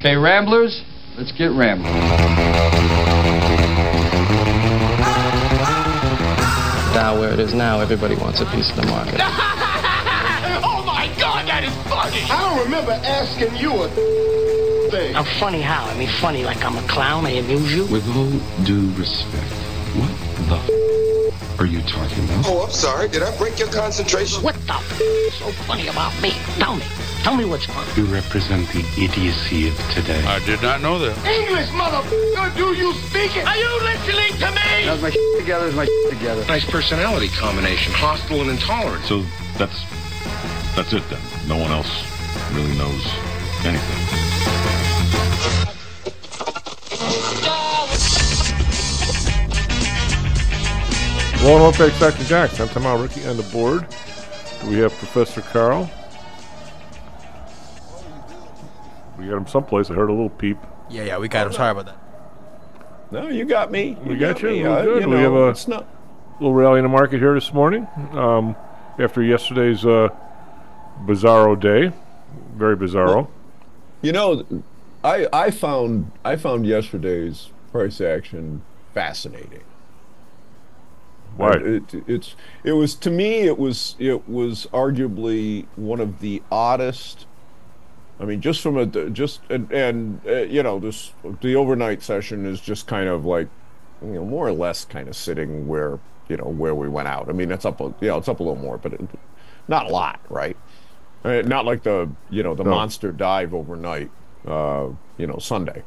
Okay, Ramblers, let's get rambling. Now where it is now, everybody wants a piece of the market. Oh my God, that is funny! I don't remember asking you a thing. I'm funny how? I mean funny like I'm a clown, I amuse you? With all due respect, what the are you talking about? Oh, I'm sorry. Did I break your concentration? What the is so funny about me? Tell me. Tell me what's funny. You represent the idiocy of today. I did not know that. English, motherfucker, do you speak it? Are you listening to me? How's my together? Is my together? Nice personality combination, hostile and intolerant. So that's it then. No one else really knows anything. Rolling on back, Dr. Jackson. I'm talking about Ricky on the board. We have Professor Carl. We got him someplace. I heard a little peep. Yeah, we got him. Sorry about that. No, you got me. We got you. Me. Good. We have a little rally in the market here this morning after yesterday's bizarro day. Very bizarro. Well, I found yesterday's price action fascinating. Why? It was to me. It was arguably one of the oddest. I mean, just from the overnight session is just kind of like, more or less kind of sitting where we went out. I mean, it's up a little more, but not a lot, right? Not like the monster dive overnight, Sunday.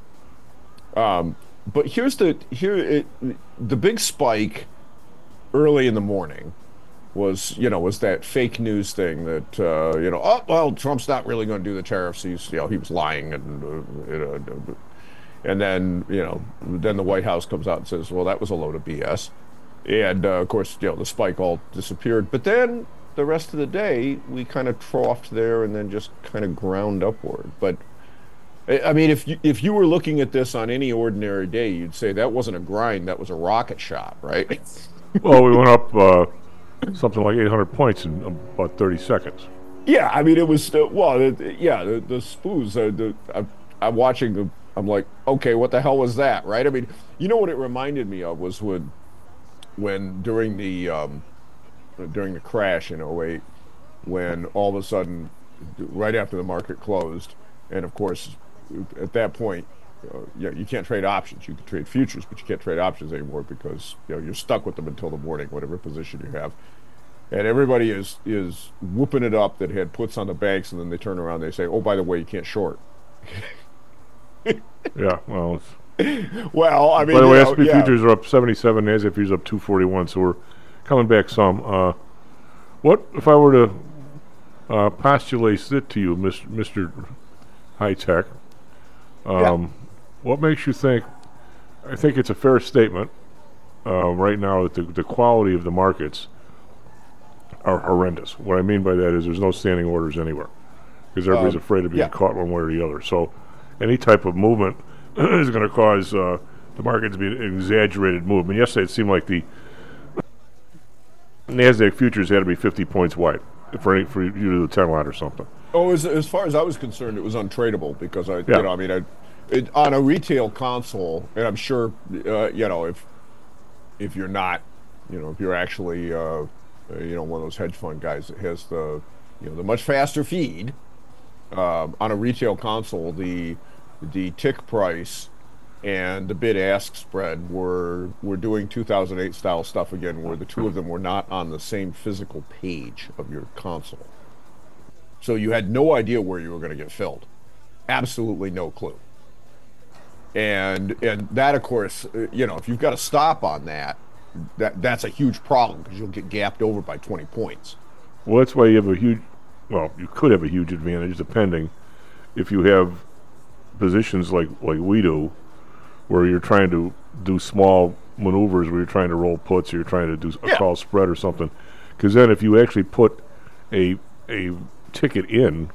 But the big spike early in the morning was that fake news thing that Trump's not really going to do the tariffs. He was lying, and then the White House comes out and says, well, that was a load of BS, and of course the spike all disappeared. But then the rest of the day we kind of troughed there and then just kind of ground upward. But I mean, if you were looking at this on any ordinary day, you'd say that wasn't a grind, that was a rocket shot, right? Well, we went up something like 800 points in about 30 seconds. Yeah, I mean, it was the spoos. I'm watching. I'm like, okay, what the hell was that, right? I mean, what it reminded me of was when during the crash in '08, when all of a sudden, right after the market closed, and of course, at that point, you can't trade options. You can trade futures, but you can't trade options anymore because you're stuck with them until the morning, whatever position you have. And everybody is whooping it up that had puts on the banks, and then they turn around and they say, "Oh, by the way, you can't short." Yeah, well. Well, I mean. By the way, SP futures are up 77, NASDAQ futures up 241, so we're coming back some. What if I were to postulate it to you, Mr. High Tech? What makes you think? I think it's a fair statement right now that the quality of the markets are horrendous. What I mean by that is there's no standing orders anywhere because everybody's afraid of being caught one way or the other. So any type of movement is going to cause the market to be an exaggerated movement. Yesterday it seemed like the NASDAQ futures had to be 50 points wide for you to do the 10 lot or something. Oh, as far as I was concerned, it was untradeable because on a retail console, and I'm sure if you're not, if you're actually one of those hedge fund guys that has the much faster feed on a retail console, the tick price and the bid-ask spread were doing 2008 style stuff again, where the two of them were not on the same physical page of your console. So you had no idea where you were going to get filled. Absolutely no clue. And that, of course, if you've got a stop on that's a huge problem because you'll get gapped over by 20 points. Well, that's why you could have a huge advantage depending if you have positions like we do, where you're trying to do small maneuvers, where you're trying to roll puts, or you're trying to do a call spread or something. Because then if you actually put a ticket in,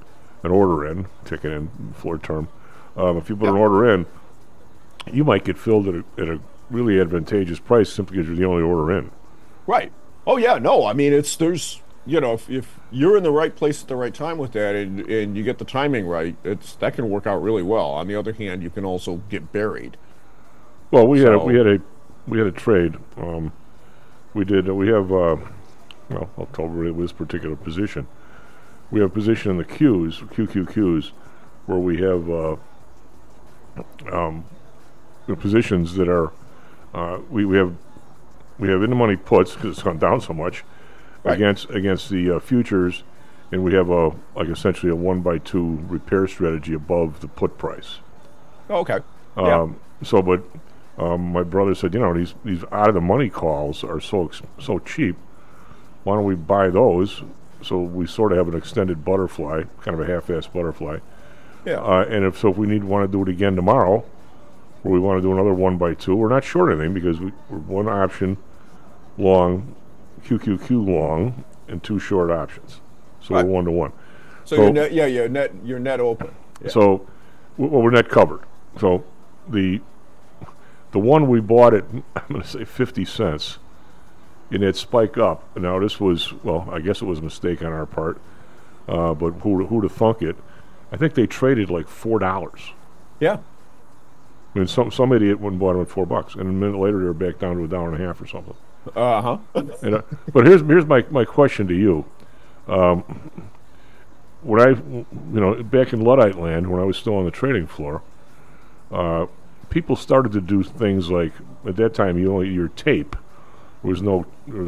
floor term, if you put an order in, you might get filled at a really advantageous price simply because you're the only order in. Right. Oh yeah. No. I mean, there's you know, if you're in the right place at the right time with that, and you get the timing right, that can work out really well. On the other hand, you can also get buried. Well, we had a trade. We have well, I'll tell you this particular position. We have a position in the queues, QQQs, where we have positions that are we have in the money puts because it's gone down so much against the futures, and we have essentially a 1x2 repair strategy above the put price. Oh, okay. So, but my brother said, these out of the money calls are so cheap. Why don't we buy those? So we sort of have an extended butterfly, kind of a half-assed butterfly. Yeah. And if we want to do it again tomorrow, or we want to do another 1x2, we're not short anything because we're one option long, QQQ long, and 2 short options. So we're 1-to-1. So you're net open. Yeah. So we're net covered. So the one we bought at, I'm going to say 50 cents, and it spike up. Now this was, I guess it was a mistake on our part, but who'd have thunk it? I think they traded like $4. Yeah. I mean, some idiot went and bought them at $4, and a minute later they were back down to $1.50 or something. But here's my question to you. When I, back in Luddite land, when I was still on the trading floor, people started to do things like, at that time, your tape. There was no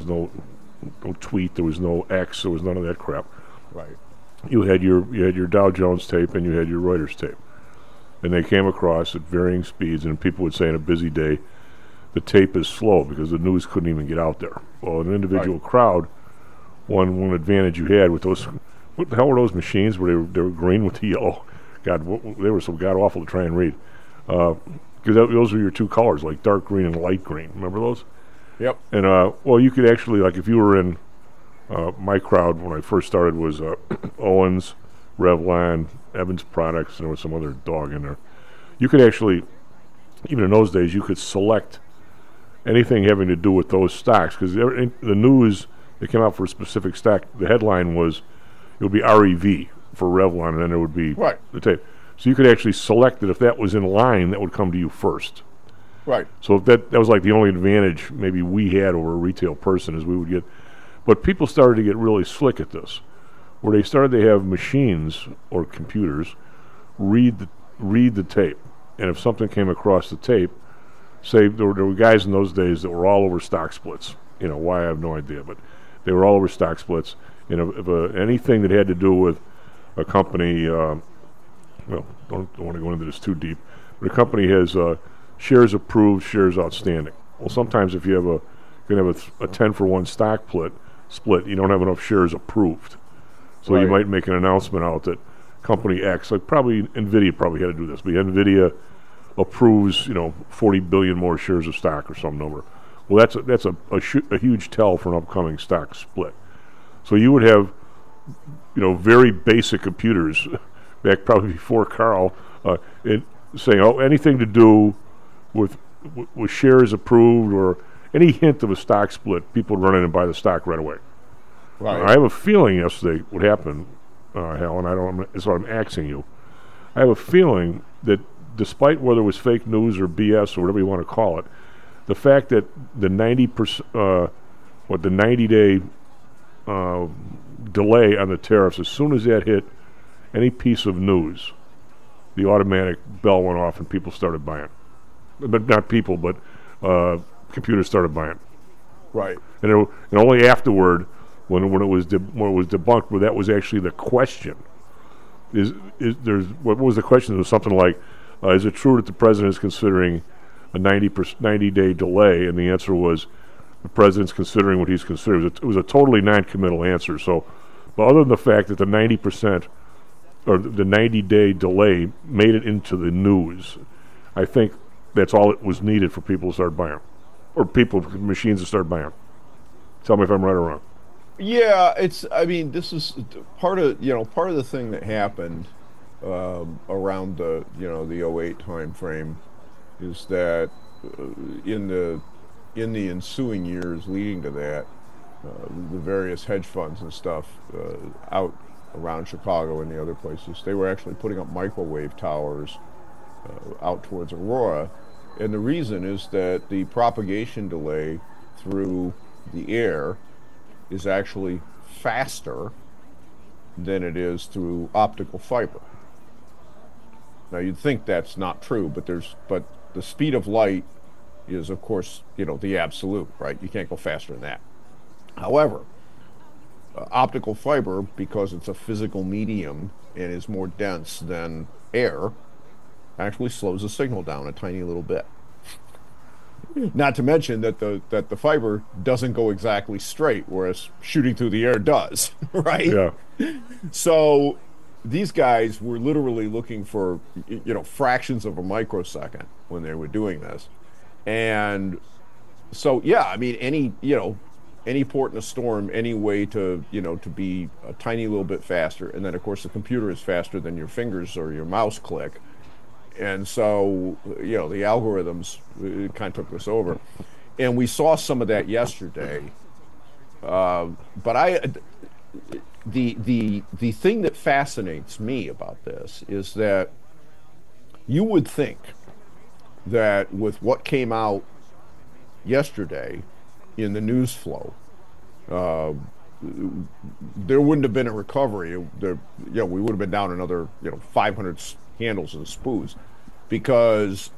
tweet, there was no X, there was none of that crap. Right. You had your Dow Jones tape and you had your Reuters tape, and they came across at varying speeds. And people would say, in a busy day, the tape is slow because the news couldn't even get out there. Well, an individual crowd, one advantage you had with those. What the hell were those machines where they were green with the yellow? God, they were so god awful to try and read. Because those were your 2 colors, like dark green and light green. Remember those? Yep. And you could actually, like, if you were in my crowd when I first started was Owens, Revlon, Evans Products, and there was some other dog in there. You could actually, even in those days, you could select anything having to do with those stocks, because the news that came out for a specific stock, the headline was, it would be REV for Revlon, and then it would be the tape. So you could actually select it. If that was in line, that would come to you first. Right. So that was like the only advantage maybe we had over a retail person, is we would get. But people started to get really slick at this, where they started to have machines or computers read the tape, and if something came across the tape, say there were guys in those days that were all over stock splits. Why, I have no idea, but they were all over stock splits. If anything that had to do with a company, don't want to go into this too deep, but a company has shares approved, shares outstanding. Well, sometimes if you can have a 10-for-1 stock split, you don't have enough shares approved. So you might make an announcement out that company X, like probably NVIDIA probably had to do this, but NVIDIA approves 40 billion more shares of stock or some number. Well, that's a huge tell for an upcoming stock split. So you would have very basic computers back probably before Carl saying, anything to do with shares approved or any hint of a stock split, people would run in and buy the stock right away. Right. I have a feeling yesterday what happened, Helen. That's what I'm asking you. I have a feeling that despite whether it was fake news or BS or whatever you want to call it, the fact that the 90-day delay on the tariffs, as soon as that hit any piece of news, the automatic bell went off and people started buying. But not people, but computers started buying. Right. And only afterward, when it was debunked, where that was actually the question. What was the question? It was something like, is it true that the president is considering a 90-day delay? And the answer was, the president's considering what he's considering. It was a totally non-committal answer. So, but other than the fact that the 90% or the 90-day delay made it into the news, I think that's all it was needed for people to start buying, or machines to start buying. Tell me if I'm right or wrong. Yeah, this is part of the thing that happened around the 08 time frame is that in the ensuing years leading to that, the various hedge funds and stuff out around Chicago and the other places, they were actually putting up microwave towers out towards Aurora. And the reason is that the propagation delay through the air is actually faster than it is through optical fiber. Now you'd think that's not true, but the speed of light is, of course, the absolute, right? You can't go faster than that. However, optical fiber, because it's a physical medium and is more dense than air, actually slows the signal down a tiny little bit. Not to mention that the fiber doesn't go exactly straight, whereas shooting through the air does, right? Yeah. So these guys were literally looking for, fractions of a microsecond when they were doing this. And so, yeah, I mean, any port in a storm, any way to be a tiny little bit faster. And then, of course, the computer is faster than your fingers or your mouse click. And so, the algorithms kind of took this over. And we saw some of that yesterday. But the thing that fascinates me about this is that you would think that with what came out yesterday in the news flow, there wouldn't have been a recovery. We would have been down another 500 handles of the spoos, because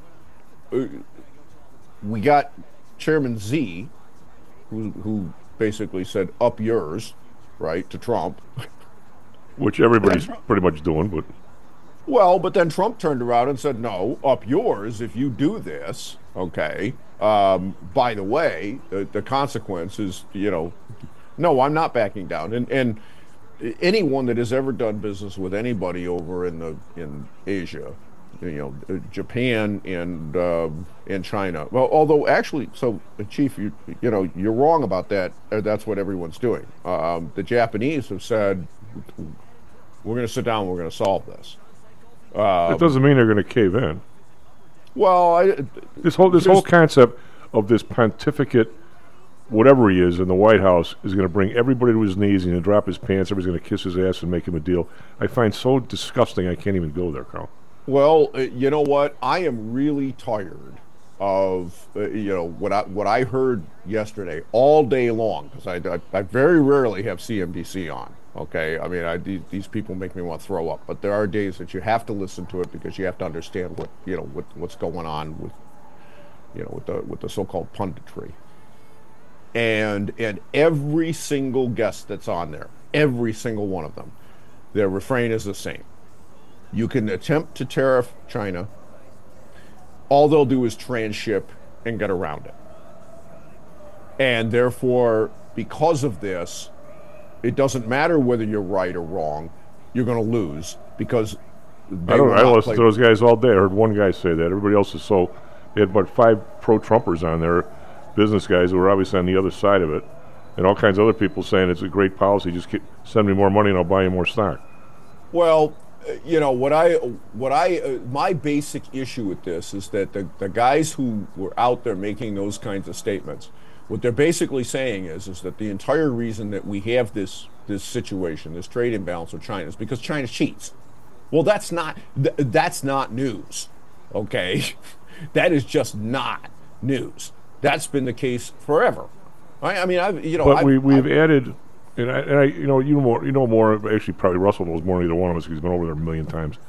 we got Chairman Z, who basically said "up yours," right, to Trump, which everybody's pretty much doing, but. Well, but then Trump turned around and said, "No, up yours if you do this." Okay. By the way, the consequence is, no, I'm not backing down. And anyone that has ever done business with anybody over in Asia, Japan and China. Well, although actually, so Chief, you're wrong about that. That's what everyone's doing. The Japanese have said, "We're going to sit down. We're going to solve this." It doesn't mean they're going to cave in. Well, this whole concept of this pontificate, whatever he is in the White House, is going to bring everybody to his knees and drop his pants. Everybody's going to kiss his ass and make him a deal. I find so disgusting. I can't even go there, Carl. Well, you know what? I am really tired of what I heard yesterday all day long, because I very rarely have CNBC on. Okay, I mean, these people make me want to throw up, but there are days that you have to listen to it because you have to understand what's going on with the so-called punditry. And every single guest that's on there, every single one of them, their refrain is the same. You can attempt to tariff China. All they'll do is transship and get around it. And therefore, because of this, it doesn't matter whether you're right or wrong. You're going to lose because I listened to those guys all day. I heard one guy say that. Everybody else is so. They had about 5 pro-Trumpers on there, business guys who were obviously on the other side of it, and all kinds of other people saying it's a great policy. Just send me more money and I'll buy you more stock. Well, my basic issue with this is that the guys who were out there making those kinds of statements, what they're basically saying is that the entire reason that we have this situation, this trade imbalance with China, is because China cheats. Well, that's not news, okay? That is just not news. That's been the case forever. We've added, you know more. Actually, probably Russell knows more than either one of us because he's been over there a million times.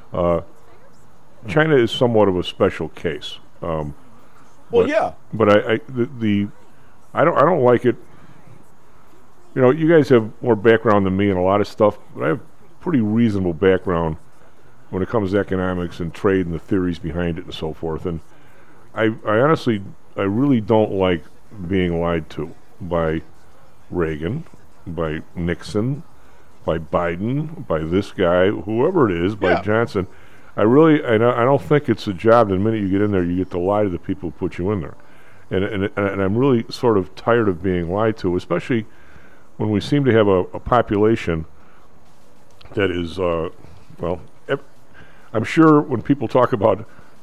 China is somewhat of a special case. But I don't like it. You guys have more background than me in a lot of stuff, but I have pretty reasonable background when it comes to economics and trade and the theories behind it and so forth. And I honestly, I really don't like being lied to by Reagan, by Nixon, by Biden, by this guy, whoever it is, by Johnson. I don't think it's a job. The minute you get in there, you get to lie to the people who put you in there. And I'm really sort of tired of being lied to, especially when we seem to have a population that is, I'm sure when people talk about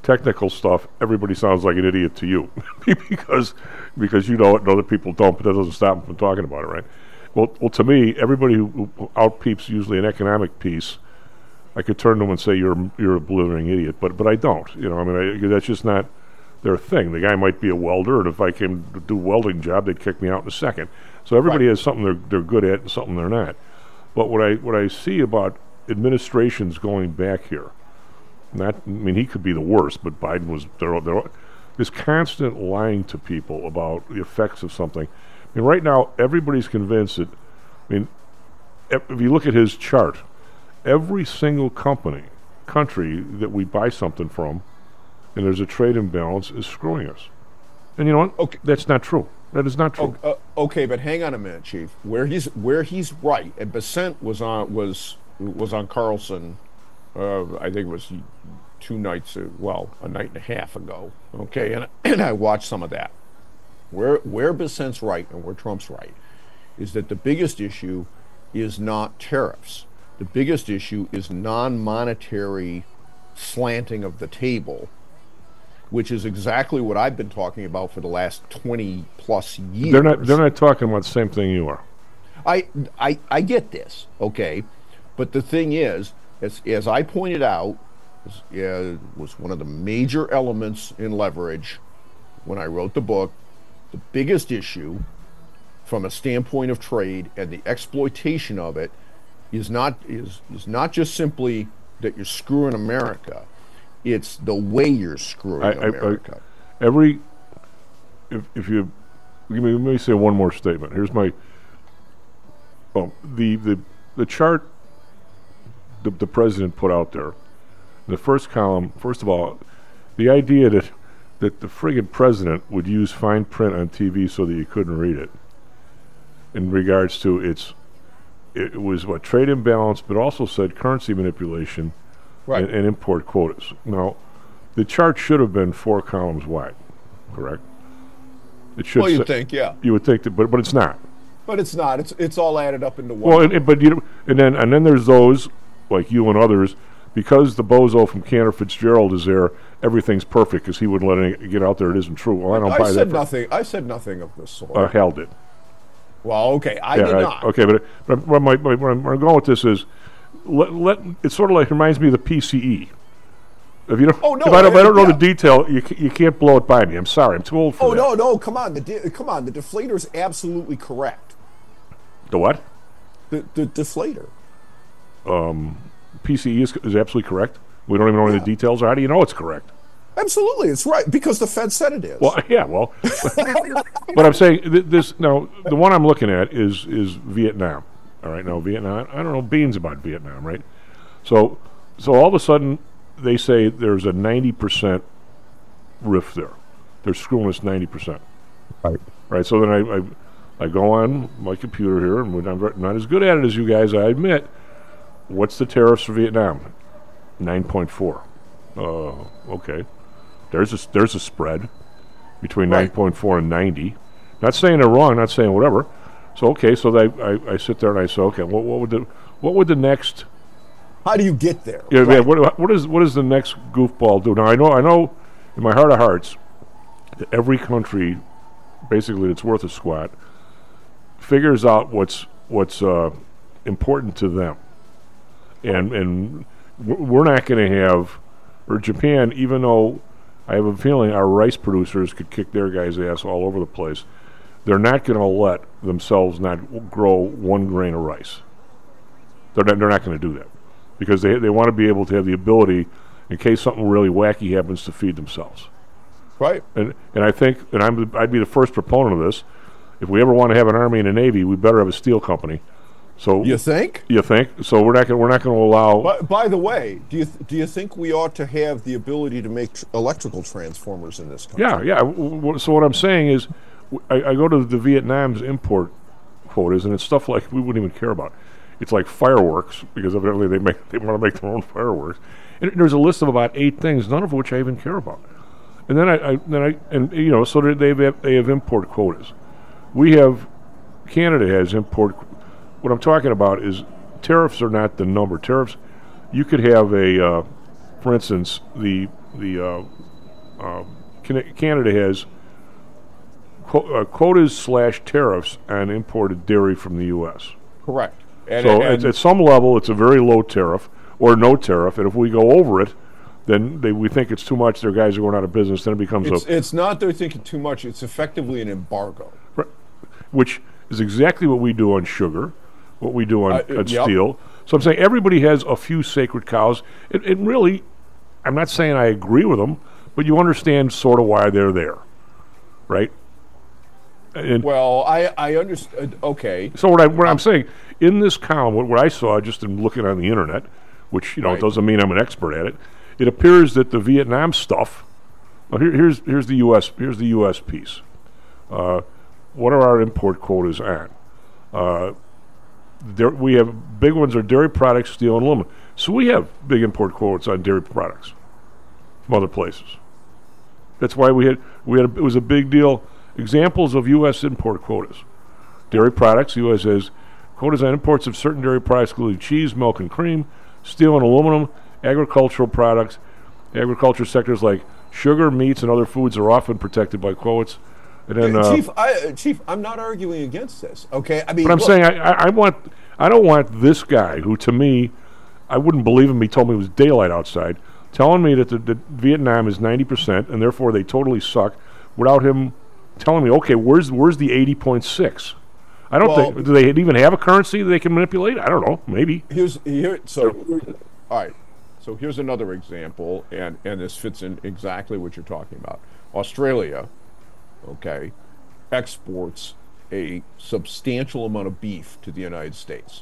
technical stuff, everybody sounds like an idiot to you because you know it and other people don't, but that doesn't stop them from talking about it, right? Well, to me, everybody who outpeeps usually an economic piece, I could turn to them and say you're a blithering idiot, but I don't. You know, I mean, that's just not their thing. The guy might be a welder, and if I came to do a welding job, they'd kick me out in a second. So everybody has something they're good at and something they're not. But what I see about administrations going back here, he could be the worst, but Biden was this constant lying to people about the effects of something. I mean, right now everybody's convinced that. I mean, if you look at his chart, every single country that we buy something from, and there's a trade imbalance, is screwing us. And you know what? Okay. That's not true. That is not true. Okay, but hang on a minute, Chief. Where he's right, and Bessent was on Carlson. I think it was a night and a half ago. Okay, and I watched some of that. Where Bessent's right and where Trump's right is that the biggest issue is not tariffs. The biggest issue is non-monetary slanting of the table, which is exactly what I've been talking about for the last 20 plus years. They're not talking about the same thing you are. I get this, okay, but the thing is, as I pointed out, was one of the major elements in leverage when I wrote the book. The biggest issue from a standpoint of trade and the exploitation of it is not just simply that you're screwing America. It's the way you're screwing America. If you let me say one more statement. Here's my the chart the president put out there. The first column, first of all, the idea that the friggin' president would use fine print on TV so that you couldn't read it in regards to it was trade imbalance, but also said currency manipulation, right, and import quotas. Now, the chart should have been 4 columns wide, correct? It should. Well, you'd think, yeah. You would think that, but it's not. But it's not. It's all added up into one. Well, and then there's those like you and others, because the bozo from Cantor Fitzgerald is there. Everything's perfect because he wouldn't let it get out there. It isn't true. Well, I don't buy that. I said nothing of the sort. Hal did. Well, okay, I did not. Okay, but where I'm going with this is, it's sort of like reminds me of the PCE. If you don't, if I don't know the detail, you can't blow it by me. I'm sorry, I'm too old for that. No, come on, the deflator's absolutely correct. The what? The deflator. PCE is absolutely correct. We don't even know any of the details. How do you know it's correct? Absolutely, it's right because the Fed said it is. Well, yeah, but I'm saying this now. The one I'm looking at is Vietnam. All right, now Vietnam. I don't know beans about Vietnam, right? So all of a sudden they say there's a 90% rift there. They're screwing us 90%. Right. So then I go on my computer here, and I'm not as good at it as you guys, I admit. What's the tariffs for Vietnam? 9.4. Okay. There's a spread between 9.4 and 90. Not saying they're wrong, not saying whatever. So okay, so I sit there and I say, okay, what would the next? How do you get there? Yeah, right. What does the next goofball do? Now I know in my heart of hearts that every country, basically that's worth a squat, figures out what's important to them, and we're not going to have, or Japan, even though I have a feeling our rice producers could kick their guys' ass all over the place, they're not going to let themselves not grow 1 grain of rice. They're not going to do that because they want to be able to have the ability, in case something really wacky happens, to feed themselves. Right. And I think, and I'd be the first proponent of this. If we ever want to have an army and a navy, we better have a steel company. So you think? So we're not going to allow. By the way, do you think we ought to have the ability to make electrical transformers in this country? Yeah. So what I'm saying is, I go to the Vietnam's import quotas, and it's stuff like we wouldn't even care about. It's like fireworks, because evidently they want to make their own fireworks. And there's a list of about 8 things, none of which I even care about. And then so they have import quotas. Canada has import. What I'm talking about is tariffs are not the number. Tariffs, you could have for instance, Canada has quotas / tariffs on imported dairy from the U.S. Correct. So at some level, it's a very low tariff or no tariff, and if we go over it, then we think it's too much. Their guys are going out of business. Then it becomes it's not they're thinking too much. It's effectively an embargo, right, which is exactly what we do on sugar, what we do on steel. So I'm saying everybody has a few sacred cows. It really, I'm not saying I agree with them, but you understand sort of why they're there, right? And well, I understand. Okay. So what I'm saying in this column, what I saw just in looking on the internet, which right. doesn't mean I'm an expert at it, it appears that the Vietnam stuff. Well, here's the U.S. Here's the U.S. piece. What are our import quotas on? We have big ones are dairy products, steel, and aluminum. So we have big import quotas on dairy products from other places. That's why it was a big deal. Examples of U.S. import quotas. Dairy products, the U.S. has quotas on imports of certain dairy products, including cheese, milk, and cream, steel and aluminum, agricultural products. Agriculture sectors like sugar, meats, and other foods are often protected by quotas. And then, Chief, I'm not arguing against this. Okay, I mean, but I'm saying I don't want this guy who, to me, I wouldn't believe him. He told me it was daylight outside, telling me that the Vietnam is 90% and therefore they totally suck, without him telling me, okay, where's the 80.6? I don't think, do they even have a currency that they can manipulate? I don't know, maybe. All right. So here's another example, and this fits in exactly what you're talking about. Australia, okay, exports a substantial amount of beef to the United States.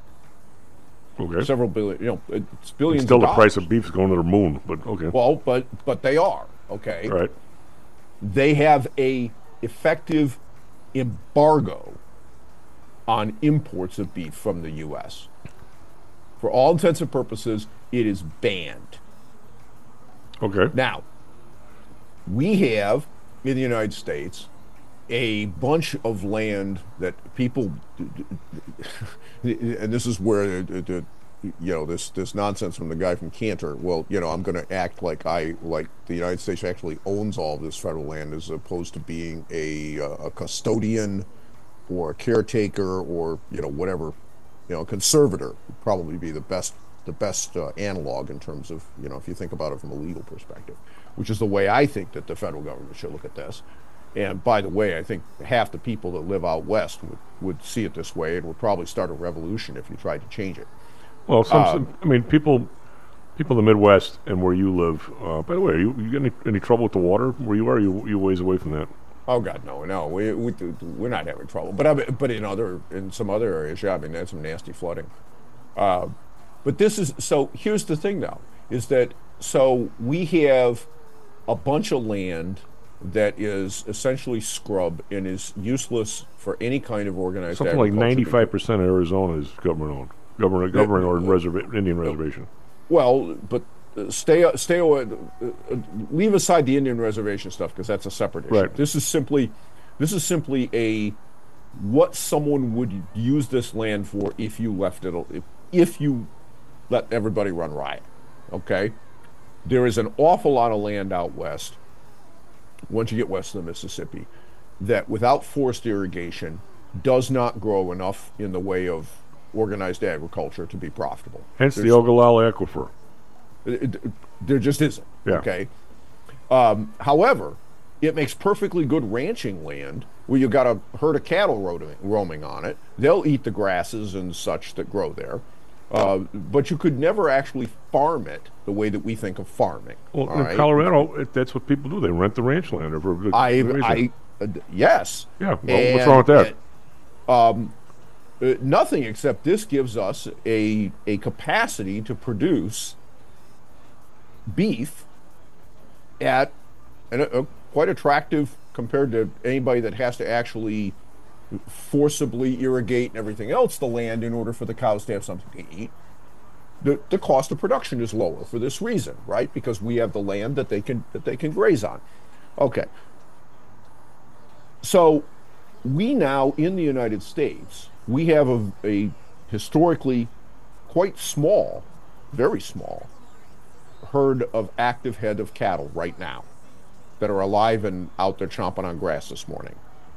Okay. Several billion, it's billions. Still, of the dollars. price of beef is going to the moon, but okay. Well, but they are, okay. Right. They have a effective embargo on imports of beef from the U.S. For all intents and purposes, it is banned. Okay. Now, we have in the United States a bunch of land that people, and this is where this nonsense from the guy from Cantor. Well, I'm going to act like the United States actually owns all of this federal land, as opposed to being a custodian or a caretaker or whatever. Conservator would probably be the best analog in terms of if you think about it from a legal perspective, which is the way I think that the federal government should look at this. And by the way, I think half the people that live out west would see it this way and would probably start a revolution if you tried to change it. Well, people in the Midwest and where you live. By the way, you get any trouble with the water where you are? You ways away from that? Oh God, no, we're not having trouble. But in some other areas, yeah, that's some nasty flooding. But here's the thing now, is that we have a bunch of land that is essentially scrub and is useless for any kind of organized something like agriculture. 95% of Arizona is government or Indian reservation. Well, but stay away. Leave aside the Indian reservation stuff because that's a separate issue. Right. This is simply what someone would use this land for if you left it. If you let everybody run riot. Okay, there is an awful lot of land out west. Once you get west of the Mississippi, that without forced irrigation does not grow enough in the way of organized agriculture to be profitable. Hence the Ogallala Aquifer. There just isn't. Yeah. Okay. However, it makes perfectly good ranching land where you've got a herd of cattle roaming on it. They'll eat the grasses and such that grow there. But you could never actually farm it the way that we think of farming. Well, in Colorado, that's what people do. They rent the ranch land. Yes. Yeah. Well, what's wrong with that? Nothing, except this gives us a capacity to produce beef at quite attractive compared to anybody that has to actually forcibly irrigate and everything else the land in order for the cows to have something to eat. The cost of production is lower for this reason, right? Because we have the land that they can graze on. Okay. So we now in the United States, we have a historically quite small, very small herd of active head of cattle right now that are alive and out there chomping on grass this morning.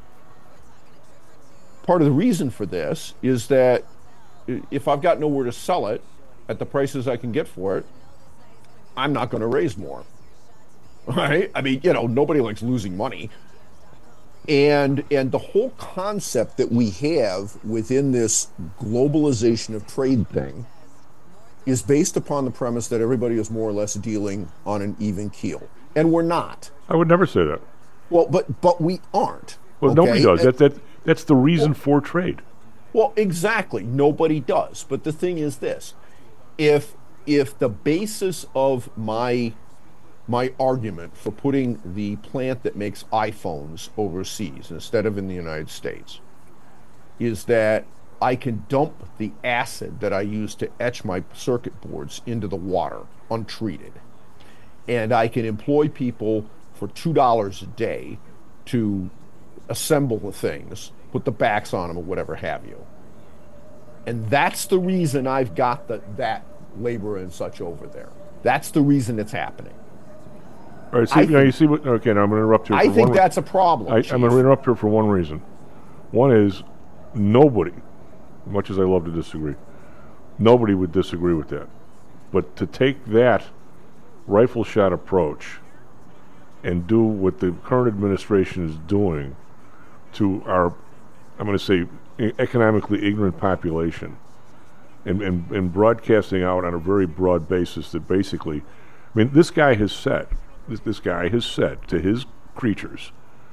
Part of the reason for this is that if I've got nowhere to sell it at the prices I can get for it, I'm not going to raise more. Right? I mean, nobody likes losing money. And the whole concept that we have within this globalization of trade thing is based upon the premise that everybody is more or less dealing on an even keel. And we're not. I would never say that. Well, but we aren't. Well, okay? Nobody does. That's the reason for trade. Well, exactly. Nobody does. But the thing is this. If the basis of my argument for putting the plant that makes iPhones overseas instead of in the United States is that I can dump the acid that I use to etch my circuit boards into the water untreated, and I can employ people for $2 a day to assemble the things, put the backs on them or whatever have you. And that's the reason I've got that labor and such over there. That's the reason it's happening. All right, you see what? Okay, now I'm going to interrupt you. I think that's a problem. I'm going to interrupt you for one reason. One is nobody, much as I love to disagree, nobody would disagree with that. But to take that rifle shot approach and do what the current administration is doing to our, I'm going to say, economically ignorant population, and broadcasting out on a very broad basis that basically, I mean, this guy has said to his creatures,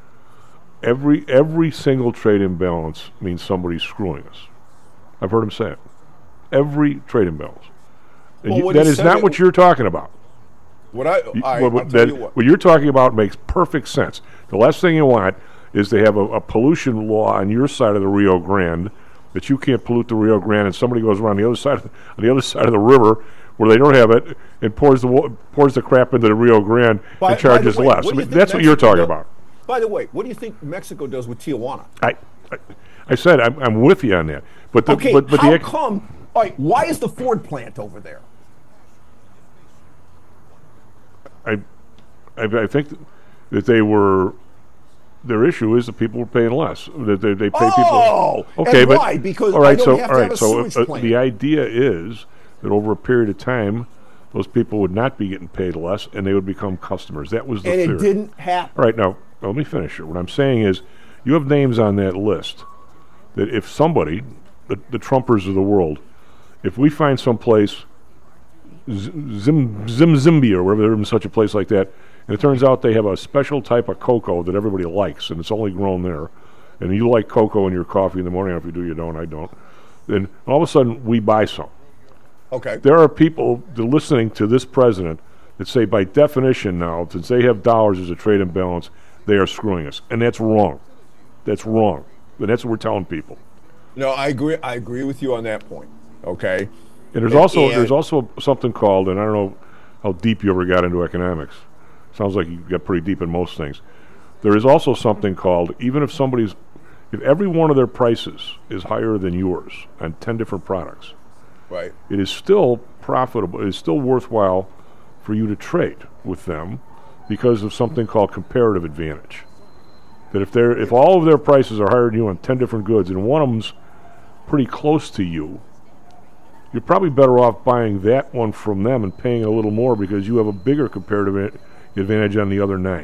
every single trade imbalance means somebody's screwing us. I've heard him say it. Every trade imbalance. And that is not what you're talking about. What you're talking about makes perfect sense. The last thing you want is to have a pollution law on your side of the Rio Grande, that you can't pollute the Rio Grande, and somebody goes around the other side of the river where they don't have it and pours the crap into the Rio Grande and charges less. I mean, that's what you're talking about. By the way, what do you think Mexico does with Tijuana? I said I'm with you on that. But how come? All right, why is the Ford plant over there? I think that they were. Their issue is that people were paying less. That they pay people. Okay, but why? Because all right, I don't have to have a sewage plant. The idea is that over a period of time, those people would not be getting paid less, and they would become customers. That was the theory. And it didn't happen. All right, now let me finish here. What I'm saying is, you have names on that list that if somebody, the Trumpers of the world, if we find some place, Zimbabwe or wherever, there's such a place like that, and it turns out they have a special type of cocoa that everybody likes, and it's only grown there, and you like cocoa in your coffee in the morning. If you do, you don't. I don't. Then all of a sudden, we buy some. Okay. There are people that are listening to this president that say, by definition now, since they have dollars as a trade imbalance, they are screwing us, and that's wrong. That's wrong, and that's what we're telling people. No, I agree. I agree with you on that point. Okay. And there's also something called, and I don't know how deep you ever got into economics. Sounds like you got pretty deep in most things. There is also something called, if every one of their prices is higher than yours on 10 different products, right, it is still profitable, it is still worthwhile for you to trade with them because of something called comparative advantage. That if all of their prices are higher than you on 10 different goods and one of them's pretty close to you, you're probably better off buying that one from them and paying a little more because you have a bigger comparative advantage on the other 9.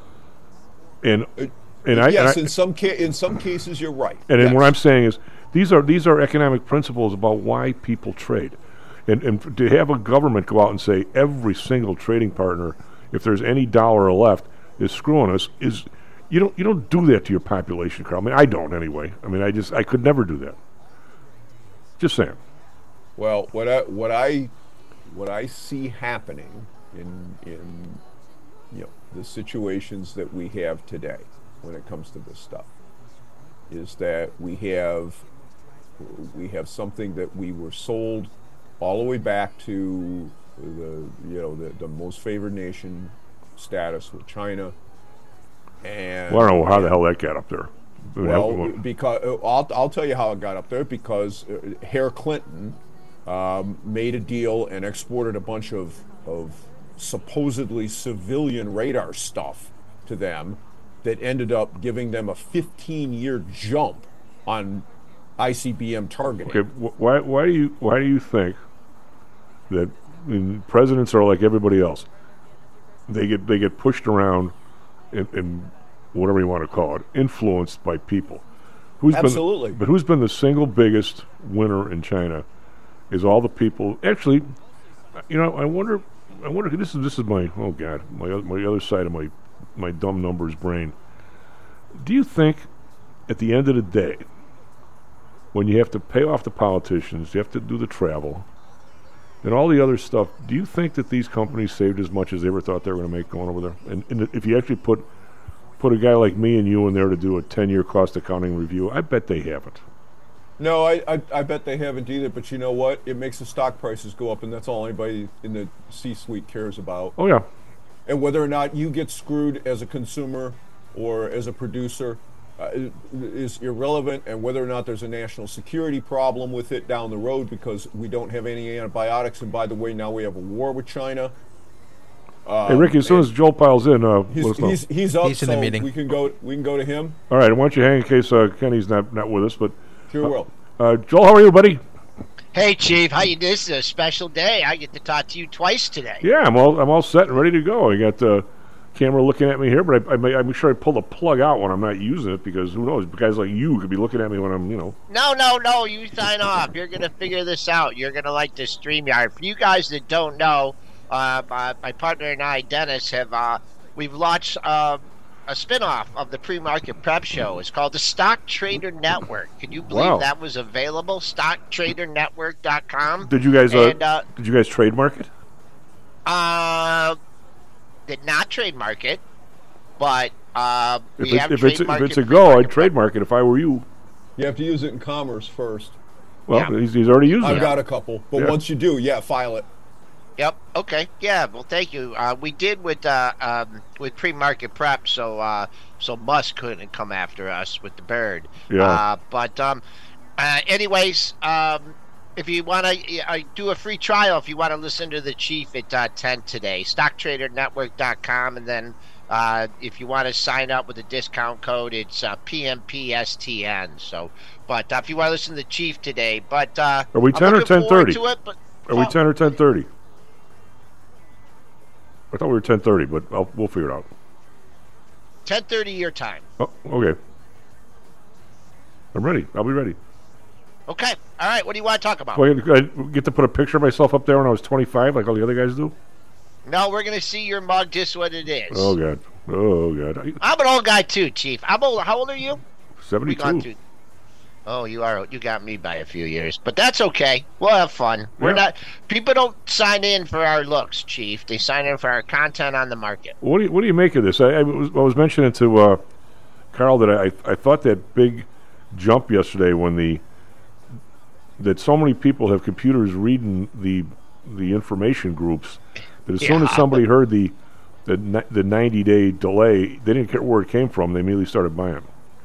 In some cases you're right. And then what I'm saying is these are economic principles about why people trade, and to have a government go out and say every single trading partner, if there's any dollar left, is screwing us, is you don't do that to your population, Carl. I mean, I don't anyway. I mean, I could never do that. Just saying. Well, what I see happening in the situations that we have today when it comes to this stuff is that we have something that we were sold all the way back to the most favored nation status with China. And I don't know how the hell that got up there. Well, because I'll tell you how it got up there, because Hillary Clinton made a deal and exported a bunch of supposedly civilian radar stuff to them that ended up giving them a 15-year jump on ICBM targeting. Okay, why do you think that presidents are like everybody else? They get pushed around in whatever you want to call it, influenced by people. Absolutely. But who's been the single biggest winner in China is all the people. Actually, I wonder. This is my my other side of my dumb numbers brain. Do you think, at the end of the day, when you have to pay off the politicians, you have to do the travel, and all the other stuff, do you think that these companies saved as much as they ever thought they were going to make going over there? And if you actually put a guy like me and you in there to do a 10-year cost accounting review, I bet they haven't. No, I bet they haven't either, but you know what? It makes the stock prices go up, and that's all anybody in the C-suite cares about. Oh, yeah. And whether or not you get screwed as a consumer or as a producer is irrelevant, and whether or not there's a national security problem with it down the road because we don't have any antibiotics, and by the way, now we have a war with China. Hey, Ricky, as soon as Joel piles in, he's up, he's in the meeting. We can go to him. All right, why don't you hang in case Kenny's not with us? But sure will. Joel, how are you, buddy? Hey, Chief, how you? This is a special day. I get to talk to you twice today. Yeah, I'm all set and ready to go. I got the camera looking at me here, but I make sure I pull the plug out when I'm not using it, because who knows? Guys like you could be looking at me when I'm, No. You sign off. You're gonna figure this out. You're gonna like this StreamYard. For you guys that don't know, my partner and I, Dennis, we've launched a spinoff of the Pre-Market Prep Show. It's called the Stock Trader Network. Can you believe that was available? StockTraderNetwork.com. Did you guys trademark it? Did not trademark it, but if it's a go, I'd trademark it if I were you. You have to use it in commerce first. Well, he's already used it. I've got a couple, but once you do, file it. Yep. Okay. Yeah. Well, thank you. We did with Pre-Market Prep, so Musk couldn't come after us with the bird. Yeah. Anyways, if you want to do a free trial, if you want to listen to the Chief at 10 today, StockTraderNetwork.com, and then if you want to sign up with a discount code, it's PMPSTN. So, but if you want to listen to the Chief today, but are we 10 or 10:30? Are we 10 or 10:30? I thought we were 10:30, but we'll figure it out. 10:30 your time. Oh, okay. I'm ready. I'll be ready. Okay. All right. What do you want to talk about? Well, I get to put a picture of myself up there when I was 25, like all the other guys do? No, we're going to see your mug just what it is. Oh, God. I'm an old guy, too, Chief. I'm old. How old are you? 72. Oh, you are. You got me by a few years, but that's okay. We'll have fun. We're not. People don't sign in for our looks, Chief. They sign in for our content on the market. What do you make of this? I was mentioning to Carl that I thought that big jump yesterday when that so many people have computers reading the information groups that as soon as somebody heard the 90-day delay, they didn't care where it came from. They immediately started buying.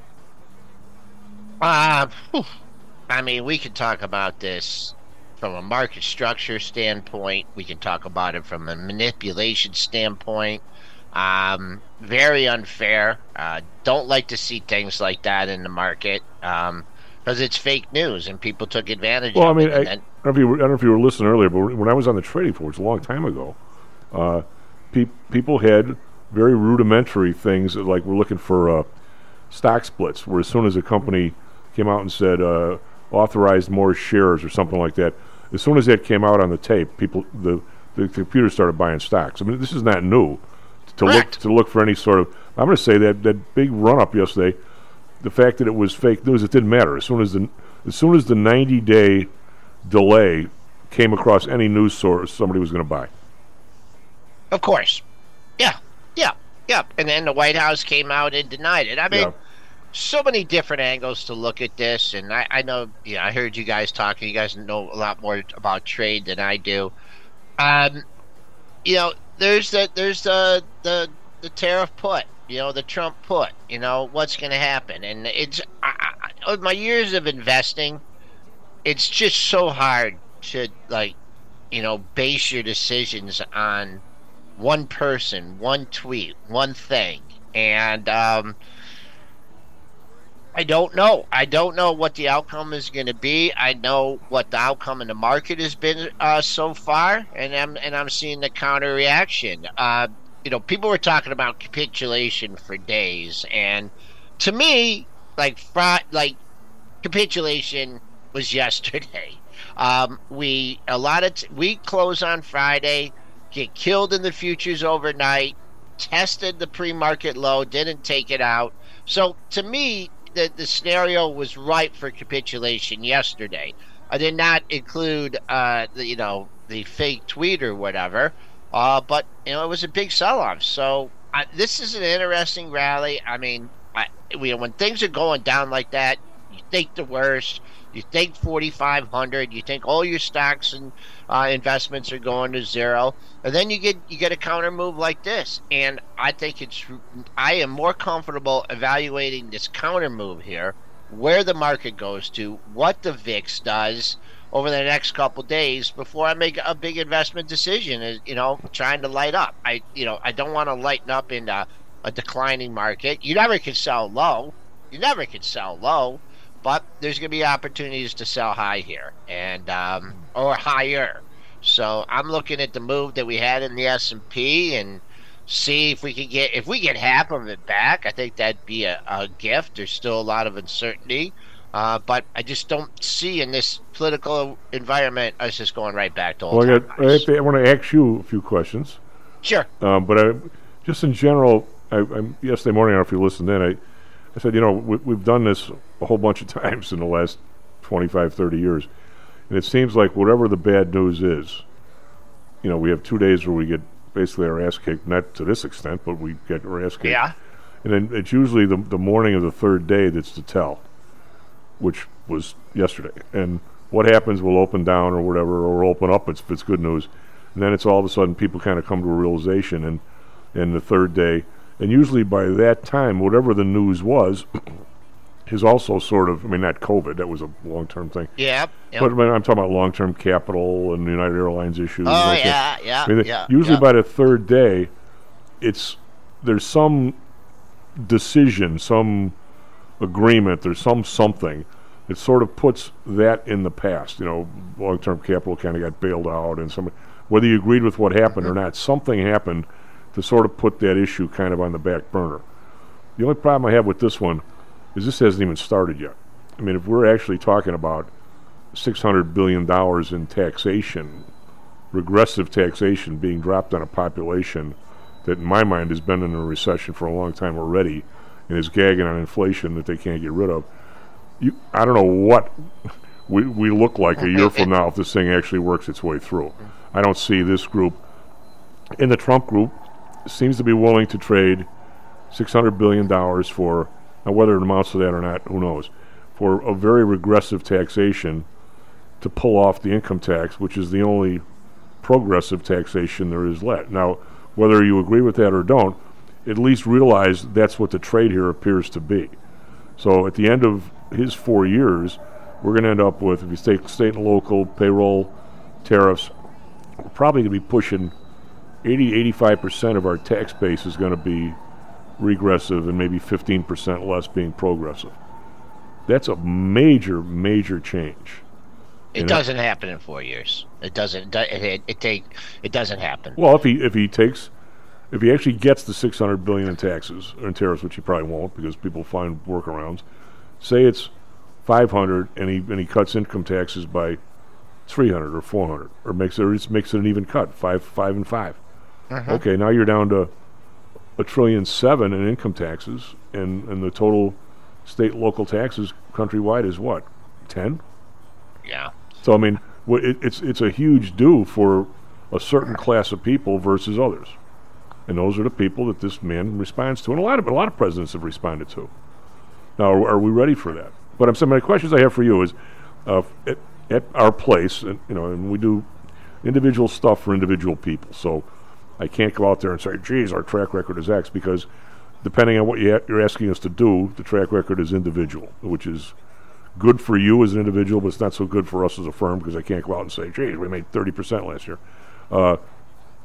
I mean, we can talk about this from a market structure standpoint. We can talk about it from a manipulation standpoint. Very unfair. Don't like to see things like that in the market because it's fake news and people took advantage of it. Well, I mean, I don't know if you were listening earlier, but when I was on the trading floor, it's a long time ago, people had very rudimentary things like we're looking for stock splits, where as soon as a company came out and said authorized more shares or something like that, as soon as that came out on the tape, the computers started buying stocks. I mean, this is not new to look for any sort of. I'm going to say that big run up yesterday, the fact that it was fake news, it didn't matter. As soon as the 90-day delay came across any news source, somebody was going to buy. Of course, yeah, and then the White House came out and denied it. I mean. Yeah. So many different angles to look at this, and I know, I heard you guys talking. You guys know a lot more about trade than I do. There's the tariff put, the Trump put. What's going to happen, and it's with my years of investing, it's just so hard to base your decisions on one person, one tweet, one thing. And I don't know. I don't know what the outcome is going to be. I know what the outcome in the market has been so far, and I'm seeing the counter reaction. People were talking about capitulation for days, and to me, like capitulation was yesterday. We close on Friday, get killed in the futures overnight, tested the pre-market low, didn't take it out. So to me, the scenario was ripe for capitulation yesterday. I did not include the fake tweet or whatever, but it was a big sell-off. So this is an interesting rally. I mean, when things are going down like that, you think the worst. You think 4,500. You think all your stocks and investments are going to zero, and then you get a counter move like this. And I am more comfortable evaluating this counter move here, where the market goes to, what the VIX does over the next couple days before I make a big investment decision. Trying to light up. I don't want to lighten up in a declining market. You never can sell low. But there's going to be opportunities to sell high here, and or higher. So I'm looking at the move that we had in the S&P and see if we get half of it back. I think that'd be a gift. There's still a lot of uncertainty, but I just don't see in this political environment us just going right back to old times. I want to ask you a few questions. Sure. But just in general, yesterday morning, if you listened in, I said, we've done this a whole bunch of times in the last 25, 30 years. And it seems like whatever the bad news is, we have 2 days where we get basically our ass kicked, not to this extent, but we get our ass kicked. Yeah. And then it's usually the morning of the third day that's the tell, which was yesterday. And what happens, we'll open down or whatever, or open up if it's good news. And then it's all of a sudden people kind of come to a realization and the third day. And usually by that time, whatever the news was, is also sort of, not COVID, that was a long-term thing. Yeah. But I'm talking about long-term capital and United Airlines issues. Oh, yeah. Usually by the third day, there's some decision, some agreement, there's something that sort of puts that in the past. Long-term capital kind of got bailed out, and whether you agreed with what happened or not, something happened to sort of put that issue kind of on the back burner. The only problem I have with this one is this hasn't even started yet. If we're actually talking about $600 billion in taxation, regressive taxation being dropped on a population that in my mind has been in a recession for a long time already and is gagging on inflation that they can't get rid of, I don't know what we look like a year from now if this thing actually works its way through. I don't see this group. In the Trump group, seems to be willing to trade $600 billion for, now whether it amounts to that or not, who knows, for a very regressive taxation to pull off the income tax, which is the only progressive taxation there is left. Now, whether you agree with that or don't, at least realize that's what the trade here appears to be. So at the end of his 4 years, we're going to end up with, if you take state and local payroll tariffs, we're probably going to be pushing 85% of our tax base is going to be regressive and maybe 15% less being progressive. That's a major, major change. It doesn't happen in 4 years. It doesn't. It doesn't happen. Well, if he actually gets the $600 billion in taxes or in tariffs, which he probably won't because people find workarounds. Say it's 500 and he cuts income taxes by 300 or 400, or makes it an even cut, 5 and 5. Okay, now you're down to $1.7 trillion in income taxes, and the total state and local taxes countrywide is what, 10? Yeah. So it's a huge do for a certain class of people versus others, and those are the people that this man responds to, and a lot of presidents have responded to. Now, are we ready for that? But I'm saying my questions I have for you is, at our place, and we do individual stuff for individual people, so I can't go out there and say, geez, our track record is X, because depending on what you're asking us to do, the track record is individual, which is good for you as an individual, but it's not so good for us as a firm because I can't go out and say, geez, we made 30% last year.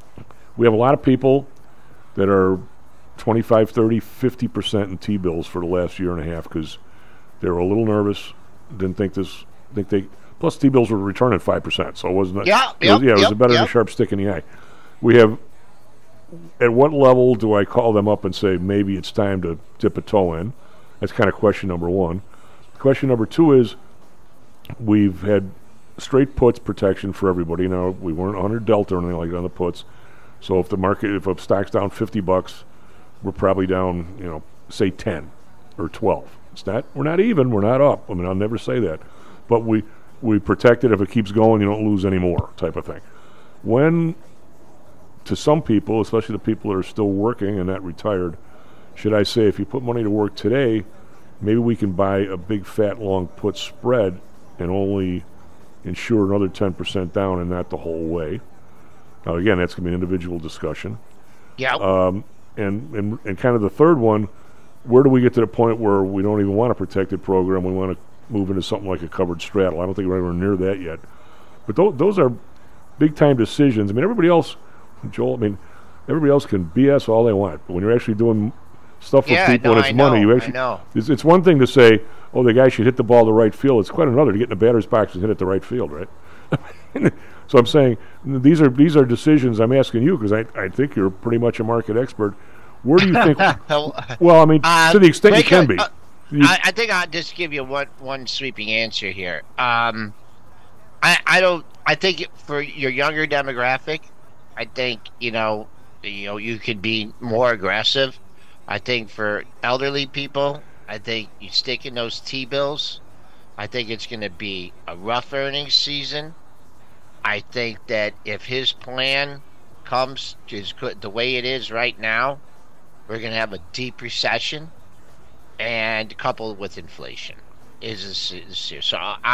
we have a lot of people that are 25, 30, 50% in T-bills for the last year and a half because they were a little nervous, didn't think they. Plus, T-bills were returning 5%, so it wasn't. It was better than a sharp stick in the eye. We have. At what level do I call them up and say maybe it's time to dip a toe in? That's kind of question number one. Question number two is we've had straight puts protection for everybody. Now, we weren't under delta or anything like that on the puts. So if a stock's down $50, we're probably down, say 10 or 12. We're not even, we're not up. I mean, I'll never say that. But we protect it. If it keeps going, you don't lose any more type of thing. When, to some people, especially the people that are still working and not retired, should I say if you put money to work today, maybe we can buy a big fat long put spread and only insure another 10% down and not the whole way. Now again, that's going to be an individual discussion. Yeah. And kind of the third one, where do we get to the point where we don't even want a protected program? We want to move into something like a covered straddle. I don't think we're anywhere near that yet. But those are big time decisions. I mean, everybody else, Joel, everybody else can BS all they want. But when you're actually doing stuff with people and it's money, you actually, it's one thing to say, oh, the guy should hit the ball to right field. It's quite another to get in the batter's box and hit it to right field, right? So I'm saying these are decisions I'm asking you because I think you're pretty much a market expert. Where do you think? Well, I mean, to the extent you can be. I think I'll just give you one sweeping answer here. I think for your younger demographic, I think you could be more aggressive. I think for elderly people, I think you stick in those T-bills. I think it's going to be a rough earnings season. I think that if his plan comes the way it is right now, we're going to have a deep recession, and coupled with inflation is so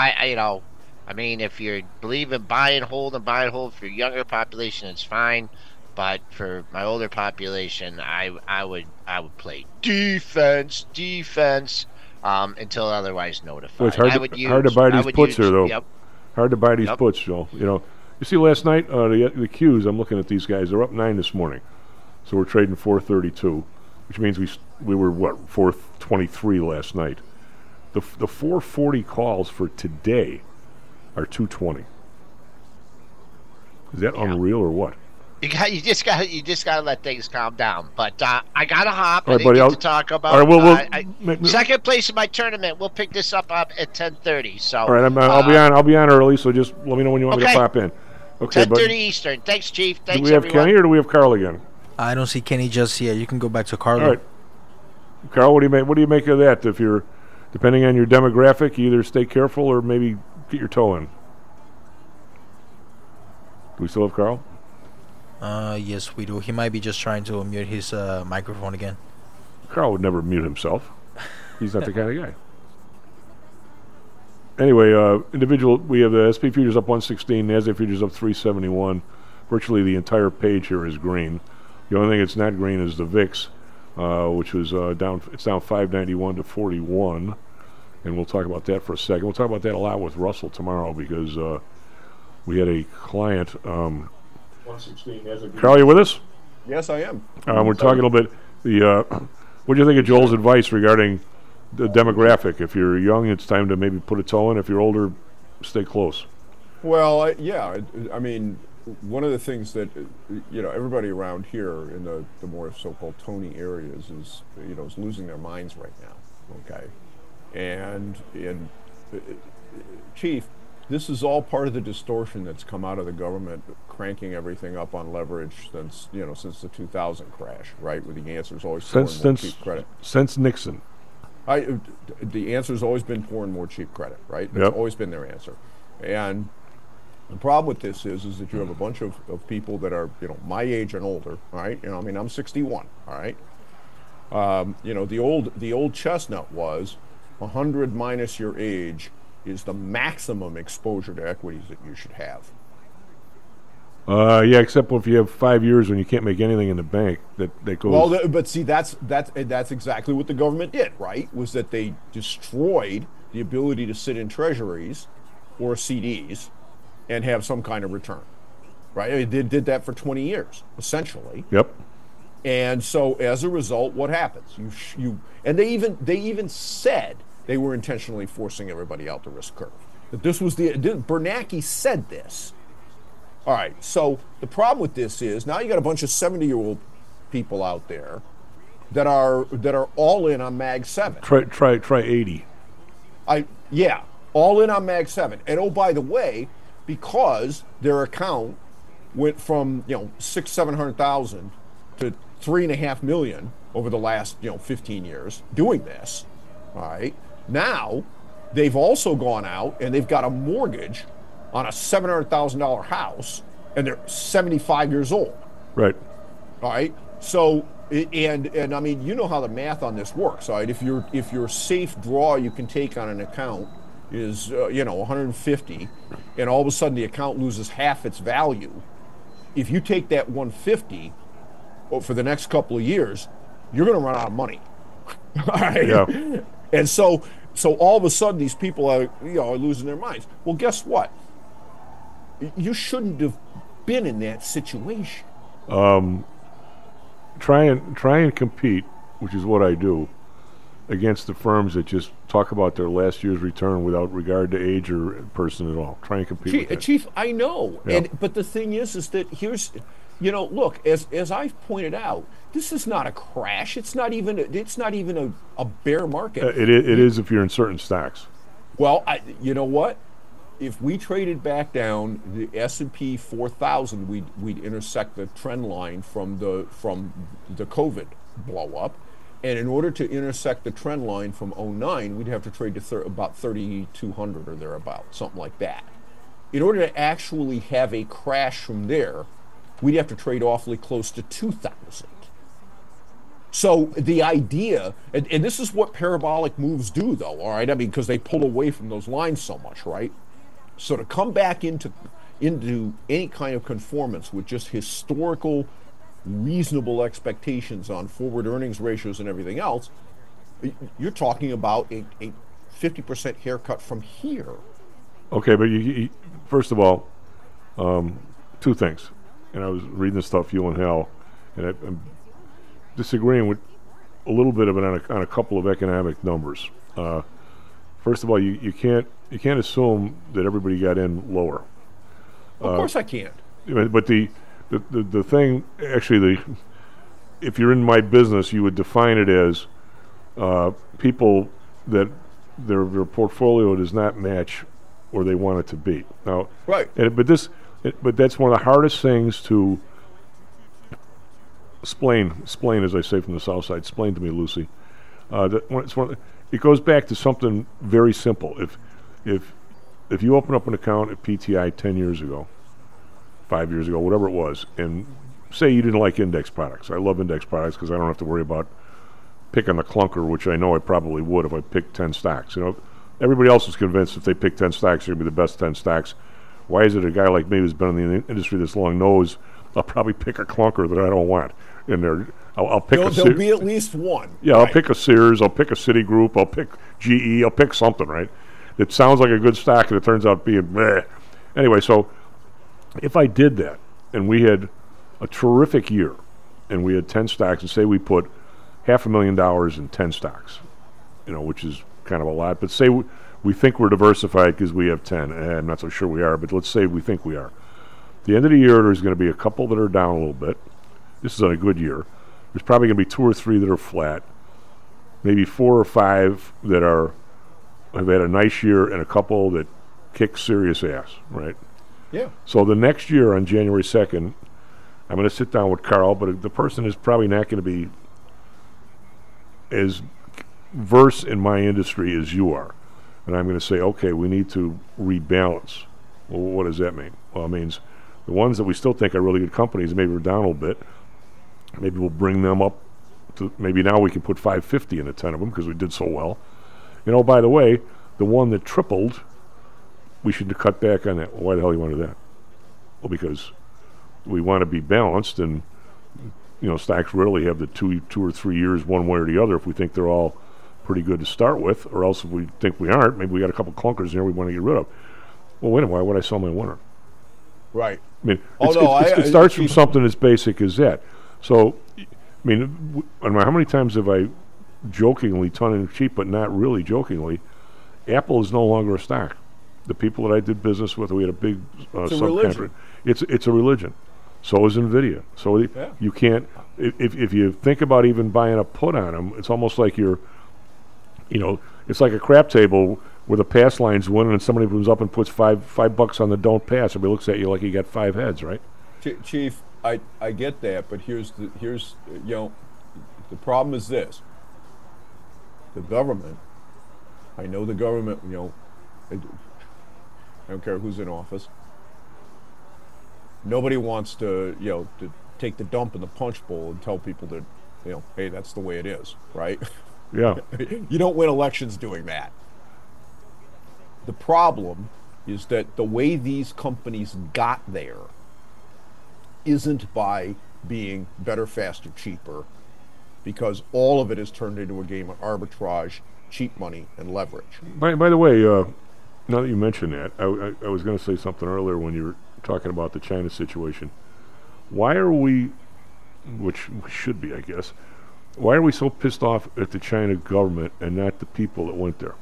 if you believe in buy and hold for your younger population, it's fine. But for my older population, I would play defense until otherwise notified. Well, it's hard to buy these puts here, though. Yep. Hard to buy these puts, Joel. You see last night the Qs. I'm looking at these guys. They're up 9 this morning, so we're trading 432, which means we were 423 last night. The 440 calls for today are 220. Is that unreal or what? You just got to let things calm down. But I got to hop. All right, buddy, to talk about. All right, second place in my tournament. We'll pick this up at 10:30. So. All right, I'll be on early. So just let me know when you want me to pop in. Okay, 10:30 Eastern. Thanks, Chief. Thanks, do we have everyone. Kenny or do we have Carl again? I don't see Kenny just yet. You can go back to Carl. All right, Carl, what do you make of that? If you're depending on your demographic, you either stay careful or maybe get your toe in. Do we still have Carl? Yes, we do. He might be just trying to mute his microphone again. Carl would never mute himself. He's not the kind of guy. Anyway, individual, we have the SP futures up 116, NASDAQ futures up 371. Virtually the entire page here is green. The only thing that's not green is the VIX, which was down. It's down 591 to 41, and we'll talk about that for a second. We'll talk about that a lot with Russell tomorrow because we had a client. 116. Carl, you with us? Yes, I am. We're talking a little bit. What do you think of Joel's advice regarding the demographic? If you're young, it's time to maybe put a toe in. If you're older, stay close. Well, yeah. I mean, one of the things that everybody around here in the more so-called Tony areas is losing their minds right now. Okay, and Chief, this is all part of the distortion that's come out of the government cranking everything up on leverage since the 2000 crash, right? Where the answer's always more cheap credit. Since Nixon. The answer's always been pour in more cheap credit, right? That's always been their answer. And the problem with this is that you have a bunch of people that are my age and older, all right? I'm 61, all right? The old chestnut was 100 minus your age is the maximum exposure to equities that you should have. Yeah, except if you have 5 years when you can't make anything in the bank, that goes. Well, but see, that's exactly what the government did, right? Was that they destroyed the ability to sit in treasuries or CDs and have some kind of return. right? I mean, they did that for 20 years, essentially. Yep. And so, as a result, what happens? And they even said they were intentionally forcing everybody out the risk curve. That this was Bernanke said this. All right. So the problem with this is now you got a bunch of 70-year-old people out there that are all in on Mag 7. Try 80. All in on Mag 7. And oh, by the way, because their account went from 600,000-700,000 to 3.5 million over the last 15 years doing this. All right. Now they've also gone out and they've got a mortgage on a $700,000 house, and they're 75 years old. Right. All right. So and I mean, you know how the math on this works. All right. If your safe draw you can take on an account is 150, and all of a sudden the account loses half its value, if you take that 150 for the next couple of years, you're going to run out of money. All right. Yeah. And so all of a sudden these people are losing their minds. Well, guess what? You shouldn't have been in that situation. Try and compete, which is what I do, against the firms that just talk about their last year's return without regard to age or person at all. Try and compete with that. Chief, I know. Yeah. But the thing is that here's, look, as I've pointed out, this is not a crash. It's not even a bear market. It is if you're in certain stocks. Well, you know what? If we traded back down the S&P 4000, we'd intersect the trend line from the COVID blow up. And in order to intersect the trend line from 09, we'd have to trade to about 3,200 or thereabout, something like that. In order to actually have a crash from there, we'd have to trade awfully close to 2,000. So the idea, and this is what parabolic moves do, though, all right? I mean, because they pull away from those lines so much, right? So to come back into any kind of conformance with just historical reasonable expectations on forward earnings ratios and everything else, you're talking about a 50% haircut from here. Okay, but you first of all, two things. And I was reading this stuff, you and Hal, and I'm disagreeing with a little bit of it on a couple of economic numbers. First of all, you can't assume that everybody got in lower. Of course I can't. But the thing, actually, if you're in my business, you would define it as people that their portfolio does not match where they want it to be. Now, right. But that's one of the hardest things to explain, as I say from the South Side. Explain to me, Lucy. It goes back to something very simple. If you open up an account at PTI 10 years ago, 5 years ago, whatever it was, and say you didn't like index products. I love index products because I don't have to worry about picking the clunker, which I know I probably would if I picked 10 stocks. Everybody else is convinced if they pick 10 stocks, they're going to be the best 10 stocks. Why is it a guy like me who's been in the industry this long knows I'll probably pick a clunker that I don't want in there? I'll pick there'll be at least one. Yeah, right. I'll pick a Sears, I'll pick a Citigroup, I'll pick GE, I'll pick something, right? It sounds like a good stock and it turns out being meh. Anyway, so if I did that and we had a terrific year and we had 10 stocks, and say we put $500,000 in 10 stocks, which is kind of a lot, but say we think we're diversified because we have 10, and I'm not so sure we are, but let's say we think we are. At the end of the year, there's going to be a couple that are down a little bit. This is on a good year. There's probably going to be 2 or 3 that are flat, maybe 4 or 5 that have had a nice year, and a couple that kick serious ass, right? Yeah. So the next year on January 2nd, I'm going to sit down with Carl, but the person is probably not going to be as versed in my industry as you are. And I'm going to say, okay, we need to rebalance. Well, what does that mean? Well, it means the ones that we still think are really good companies, maybe we're down a little bit. Maybe we'll bring them up to, maybe now we can put 550 into 10 of them because we did so well. By the way, the one that tripled, we should cut back on that. Well, why the hell do you want to do that? Well, because we want to be balanced, and stocks rarely have the two or 3 years one way or the other if we think they're all pretty good to start with, or else if we think we aren't, maybe we got a couple clunkers in there we want to get rid of. Well, wait a minute, why would I sell my winner? Right. I mean, it starts from something as basic as that. So, I mean, I don't know how many times have I jokingly, tongue-in-cheek, but not really jokingly, Apple is no longer a stock. The people that I did business with, we had a big subcontractor. It's a religion. So is NVIDIA. So you can't, if you think about even buying a put on them, it's almost like you're, it's like a crap table where the pass line's winning and somebody comes up and puts $5 on the don't pass. Everybody looks at you like you got 5 heads, right? Chief, I get that, but here's the problem is this. The government, I know the government, I don't care who's in office. Nobody wants to take the dump in the punch bowl and tell people that, hey, that's the way it is, right? Yeah. You don't win elections doing that. The problem is that the way these companies got there isn't by being better, faster, cheaper, because all of it has turned into a game of arbitrage, cheap money, and leverage. By the way, now that you mention that, I was going to say something earlier when you were talking about the China situation. Why are we, which we should be, I guess, why are we so pissed off at the China government and not the people that went there?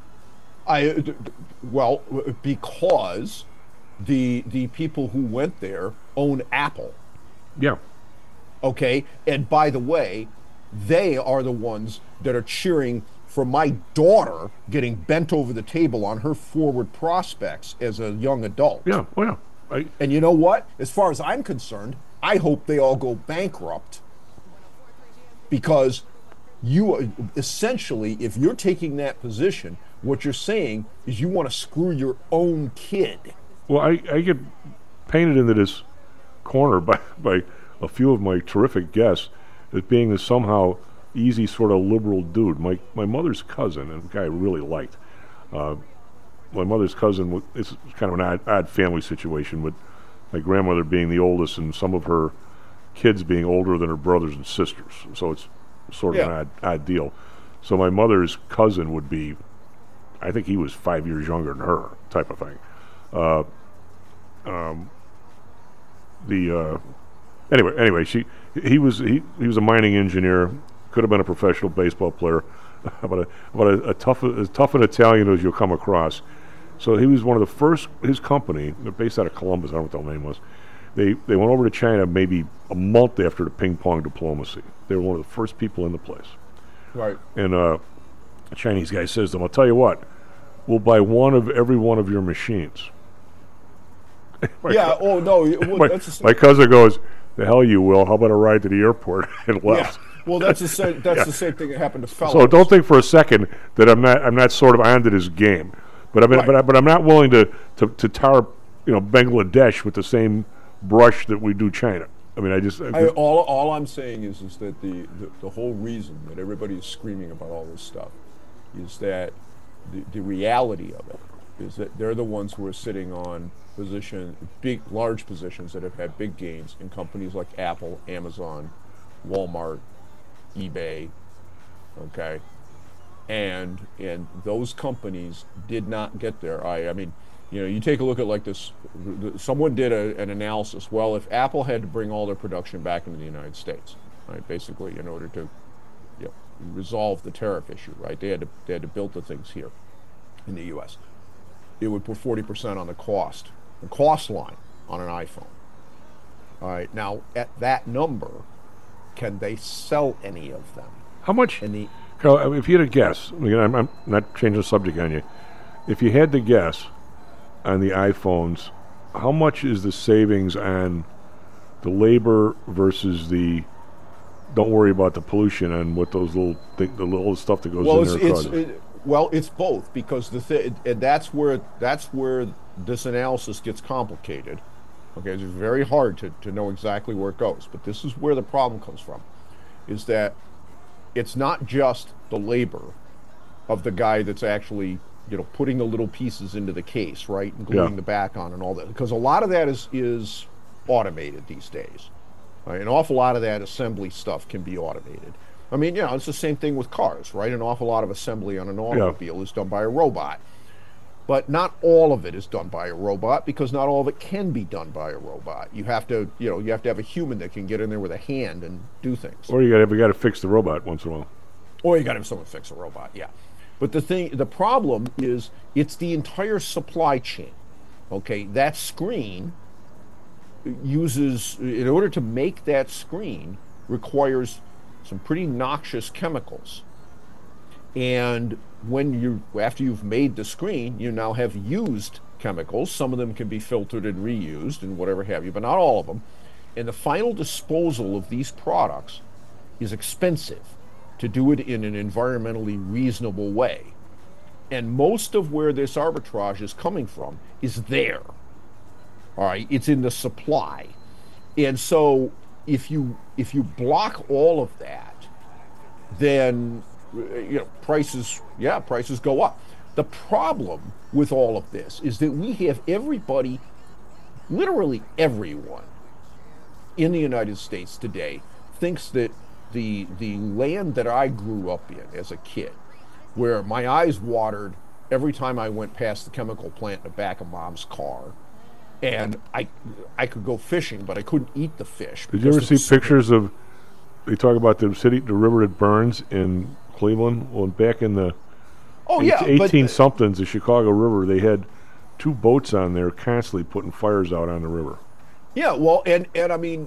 Well, because the people who went there own Apple. Yeah. Okay, and by the way, they are the ones that are cheering for my daughter getting bent over the table on her forward prospects as a young adult. Yeah, well, yeah. And you know what? As far as I'm concerned, I hope they all go bankrupt, because you essentially, if you're taking that position, what you're saying is you want to screw your own kid. Well, I get painted into this corner by a few of my terrific guests as being this somehow easy sort of liberal dude. My mother's cousin, and a guy I really liked, my mother's cousin, it's kind of an odd family situation, with my grandmother being the oldest and some of her kids being older than her brothers and sisters. So it's sort of an odd deal. So my mother's cousin would be, I think he was 5 years younger than her, type of thing. Anyway, he was a mining engineer, could have been a professional baseball player, about as tough an Italian as you'll come across. So he was one of the first. His company, they're based out of Columbus. I don't know what the name was. They went over to China maybe a month after the ping pong diplomacy. They were one of the first people in the place. Right. And a Chinese guy says to them, "I'll tell you what, we'll buy every one of your machines." Yeah. Oh no. Well, my cousin goes, "The hell you will. How about a ride to the airport?" and left. Yeah. Well, that's the same. That's the same thing that happened to Fellows. So don't think for a second that I'm not sort of onto this game, but but I'm not willing to tar Bangladesh with the same brush that we do China. I mean, all I'm saying is that the whole reason that everybody is screaming about all this stuff is that the reality of it is that they're the ones who are sitting on large positions that have had big gains in companies like Apple, Amazon, Walmart, eBay, okay, and those companies did not get there. I mean, you take a look at like this. Someone did an analysis. Well, if Apple had to bring all their production back into the United States, right, basically in order to resolve the tariff issue, right, they had to build the things here in the U.S. It would put 40% on the cost line on an iPhone. All right, now at that number, can they sell any of them? How much? Carl, if you had to guess, I'm not changing the subject on you. If you had to guess on the iPhones, how much is the savings on the labor versus the don't worry about the pollution and what those little stuff that goes in there causes? Well, it's both, because and that's where this analysis gets complicated. Okay, it's very hard to know exactly where it goes, but this is where the problem comes from, is that it's not just the labor of the guy that's actually putting the little pieces into the case, right, and gluing the back on and all that, because a lot of that is automated these days. Right? An awful lot of that assembly stuff can be automated. I mean, it's the same thing with cars, right? An awful lot of assembly on an automobile is done by a robot. But not all of it is done by a robot, because not all of it can be done by a robot. You have to, you have to have a human that can get in there with a hand and do things. Or you got to fix the robot once in a while. Or you got to have someone fix a robot, yeah. But the problem is it's the entire supply chain. Okay, that screen uses, in order to make that screen, requires some pretty noxious chemicals. And after you've made the screen, you now have used chemicals. Some of them can be filtered and reused and whatever have you, but not all of them. And the final disposal of these products is expensive to do it in an environmentally reasonable way. And most of where this arbitrage is coming from is there. All right, it's in the supply. And so if you block all of that, then prices go up. The problem with all of this is that we have everybody, literally everyone in the United States today thinks that the land that I grew up in as a kid, where my eyes watered every time I went past the chemical plant in the back of Mom's car, and I could go fishing, but I couldn't eat the fish. Did you ever see pictures of, they talk about the river that burns in Cleveland? Well, back in the 18-somethings, the Chicago River, they had 2 boats on there constantly putting fires out on the river. Yeah, well, and I mean,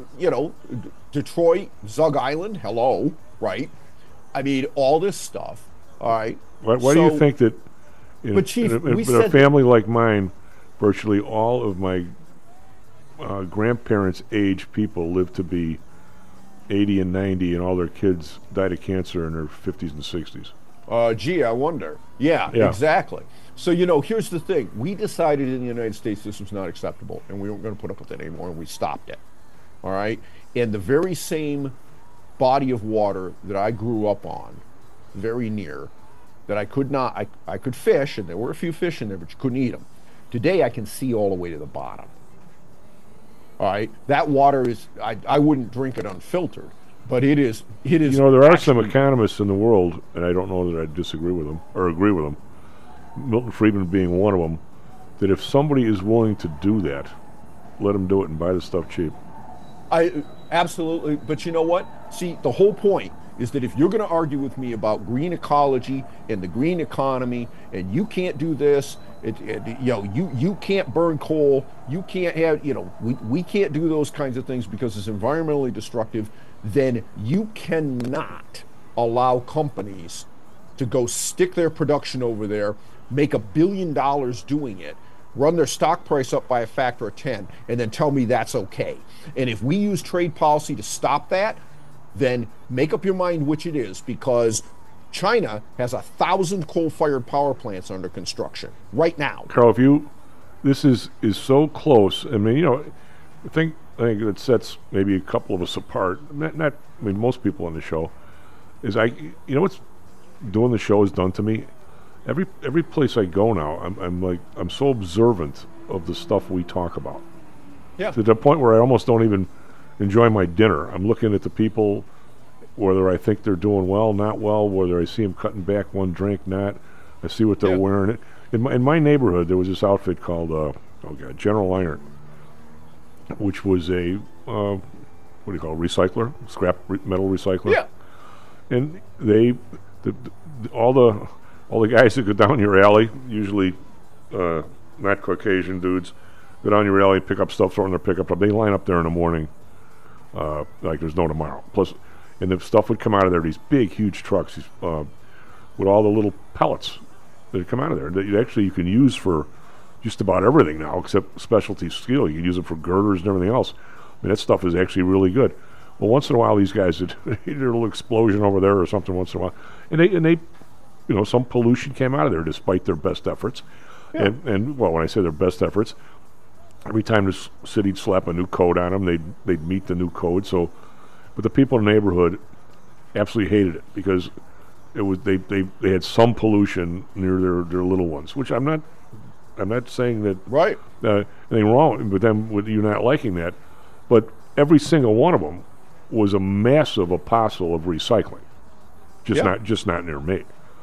Detroit, Zug Island, hello, right? I mean, all this stuff, all right? Why do you think that in a family like mine, virtually all of my grandparents' age people lived to be 80 and 90, and all their kids died of cancer in their 50s and 60s? Gee, I wonder. Yeah, exactly. So, here's the thing. We decided in the United States this was not acceptable, and we weren't going to put up with it anymore, and we stopped it. All right? And the very same body of water that I grew up on, very near, that I could fish, and there were a few fish in there, but you couldn't eat them. Today, I can see all the way to the bottom. All right? That water is, I wouldn't drink it unfiltered, but it is. There are some economists in the world, and I don't know that I disagree with them or agree with them, Milton Friedman being one of them, that if somebody is willing to do that, let them do it and buy the stuff cheap. Absolutely, but you know what? See, the whole point is that if you're going to argue with me about green ecology and the green economy, and you can't do this, you can't burn coal, you can't have, we can't do those kinds of things because it's environmentally destructive, then you cannot allow companies to go stick their production over there, make $1 billion doing it, run their stock price up by a factor of 10, and then tell me that's okay. And if we use trade policy to stop that, then make up your mind which it is, because China has 1,000 coal-fired power plants under construction right now. Carl, this is so close. I mean, I think it sets maybe a couple of us apart. Most people on the show is what's doing the show has done to me. Every place I go now, I'm so observant of the stuff we talk about. Yeah. To the point where I almost don't even enjoy my dinner. I'm looking at the people, whether I think they're doing well, not well, whether I see them cutting back one drink, not. I see what they're wearing. In my neighborhood, there was this outfit called General Iron, which was a recycler, scrap metal recycler. Yeah. And all the guys that go down your alley, usually not Caucasian dudes, go down your alley, pick up stuff, throw in their pickup truck. They line up there in the morning like there's no tomorrow. And the stuff would come out of there, these big, huge trucks with all the little pellets that would come out of there that you can use for just about everything now, except specialty steel. You can use it for girders and everything else. I mean, that stuff is actually really good. Well, once in a while, these guys did a little explosion over there or something once in a while, and they some pollution came out of there despite their best efforts. Yeah. And when I say their best efforts, every time the city'd slap a new code on them, they'd meet the new code. So, but the people in the neighborhood absolutely hated it because it was they had some pollution near their little ones, which I'm not saying that right anything wrong with them with you not liking that, but every single one of them was a massive apostle of recycling, just not near me.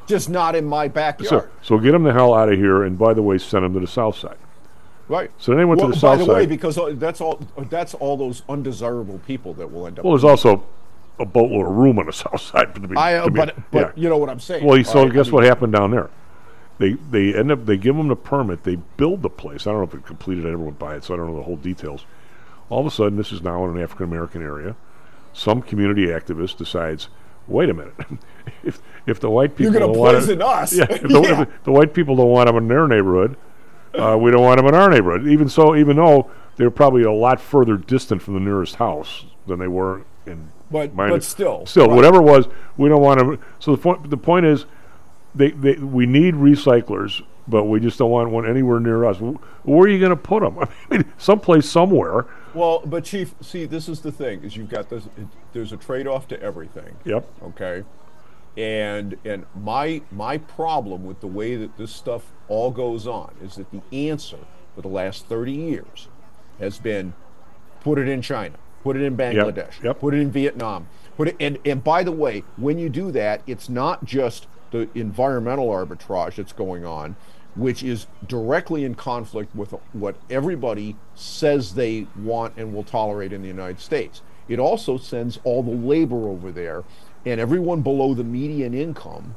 Just not in my backyard. So get them the hell out of here, and by the way, send them to the south side. Right. So then they went to the south side. By the way, because that's all those undesirable people that will end up. Well, there's also a boatload of room on the south side. But you know what I'm saying. Well, so guess what happened down there? They give them the permit. They build the place. I don't know if it completed. I never went by it, so I don't know the whole details. All of a sudden, this is now in an African American area. Some community activist decides, wait a minute, if the white people you're going to poison us, if the white people don't want them in their neighborhood, we don't want them in our neighborhood. Even though they're probably a lot further distant from the nearest house than they were in. But still, right. Whatever it was, we don't want them. So the point is, we need recyclers, but we just don't want one anywhere near us. Where are you going to put them? I mean, someplace, somewhere. Well, but Chief, see, this is the thing: is you've got this. There's a trade-off to everything. Yep. Okay. And my problem with the way that this stuff all goes on is that the answer for the last 30 years has been put it in China, put it in Bangladesh, put it in Vietnam, and by the way, when you do that, it's not just the environmental arbitrage that's going on, which is directly in conflict with what everybody says they want and will tolerate in the United States. It also sends all the labor over there, and everyone below the median income,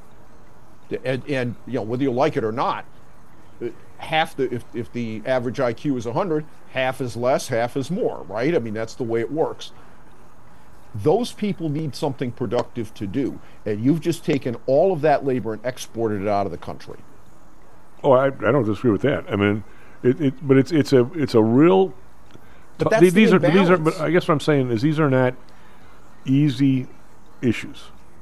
and you know, whether you like it or not, half if the average IQ is 100, half is less, half is more, right? I mean, that's the way it works. Those people need something productive to do, and you've just taken all of that labor and exported it out of the country. Oh, I don't disagree with that. I mean, but it's a real. But that's these the are. But I guess what I'm saying is these are not easy issues.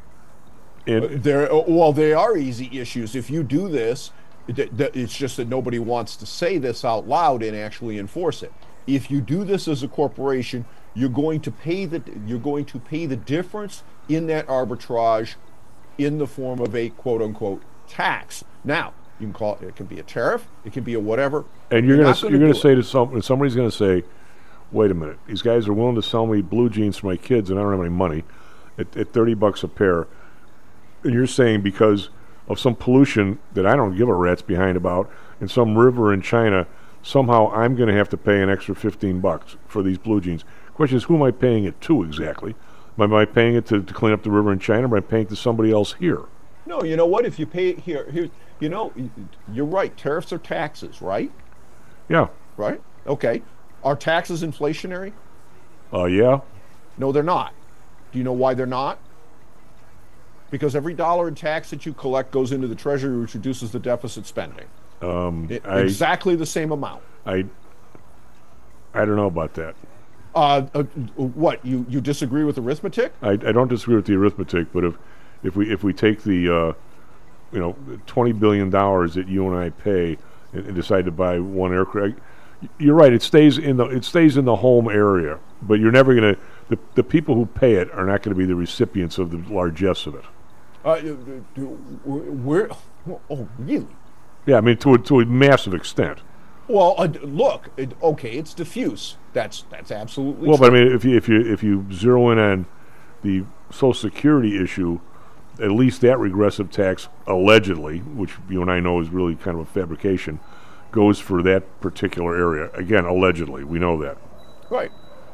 And they are easy issues. If you do this, it's just that nobody wants to say this out loud and actually enforce it. If you do this as a corporation, you're going to pay the difference in that arbitrage in the form of a quote unquote tax. Now, you can call it can be a tariff, it can be a whatever. And you're going to say to somebody's going to say, wait a minute, these guys are willing to sell me blue jeans for my kids and I don't have any money at $30 a pair. And you're saying because of some pollution that I don't give a rat's behind about in some river in China, somehow I'm going to have to pay an extra $15 for these blue jeans. Question is, who am I paying it to exactly? Am I paying it to clean up the river in China, or am I paying it to somebody else here? No, you know what? If you pay it here, you know, you're right. Tariffs are taxes, right? Yeah. Right? Okay. Are taxes inflationary? Yeah. No, they're not. Do you know why they're not? Because every dollar in tax that you collect goes into the Treasury, which reduces the deficit spending. Exactly the same amount. I don't know about that. What, you disagree with arithmetic? I don't disagree with the arithmetic, but if we take the $20 billion that you and I pay and decide to buy one aircraft, you're right. It stays in the home area, but you're never going to. The people who pay it are not going to be the recipients of the largesse of it. Oh, really? Yeah, I mean to a massive extent. Well, look, it's diffuse. That's absolutely well, true. But I mean, if you zero in on the Social Security issue, at least that regressive tax allegedly, which you and I know is really kind of a fabrication, goes for that particular area. Again, allegedly, we know that. Right.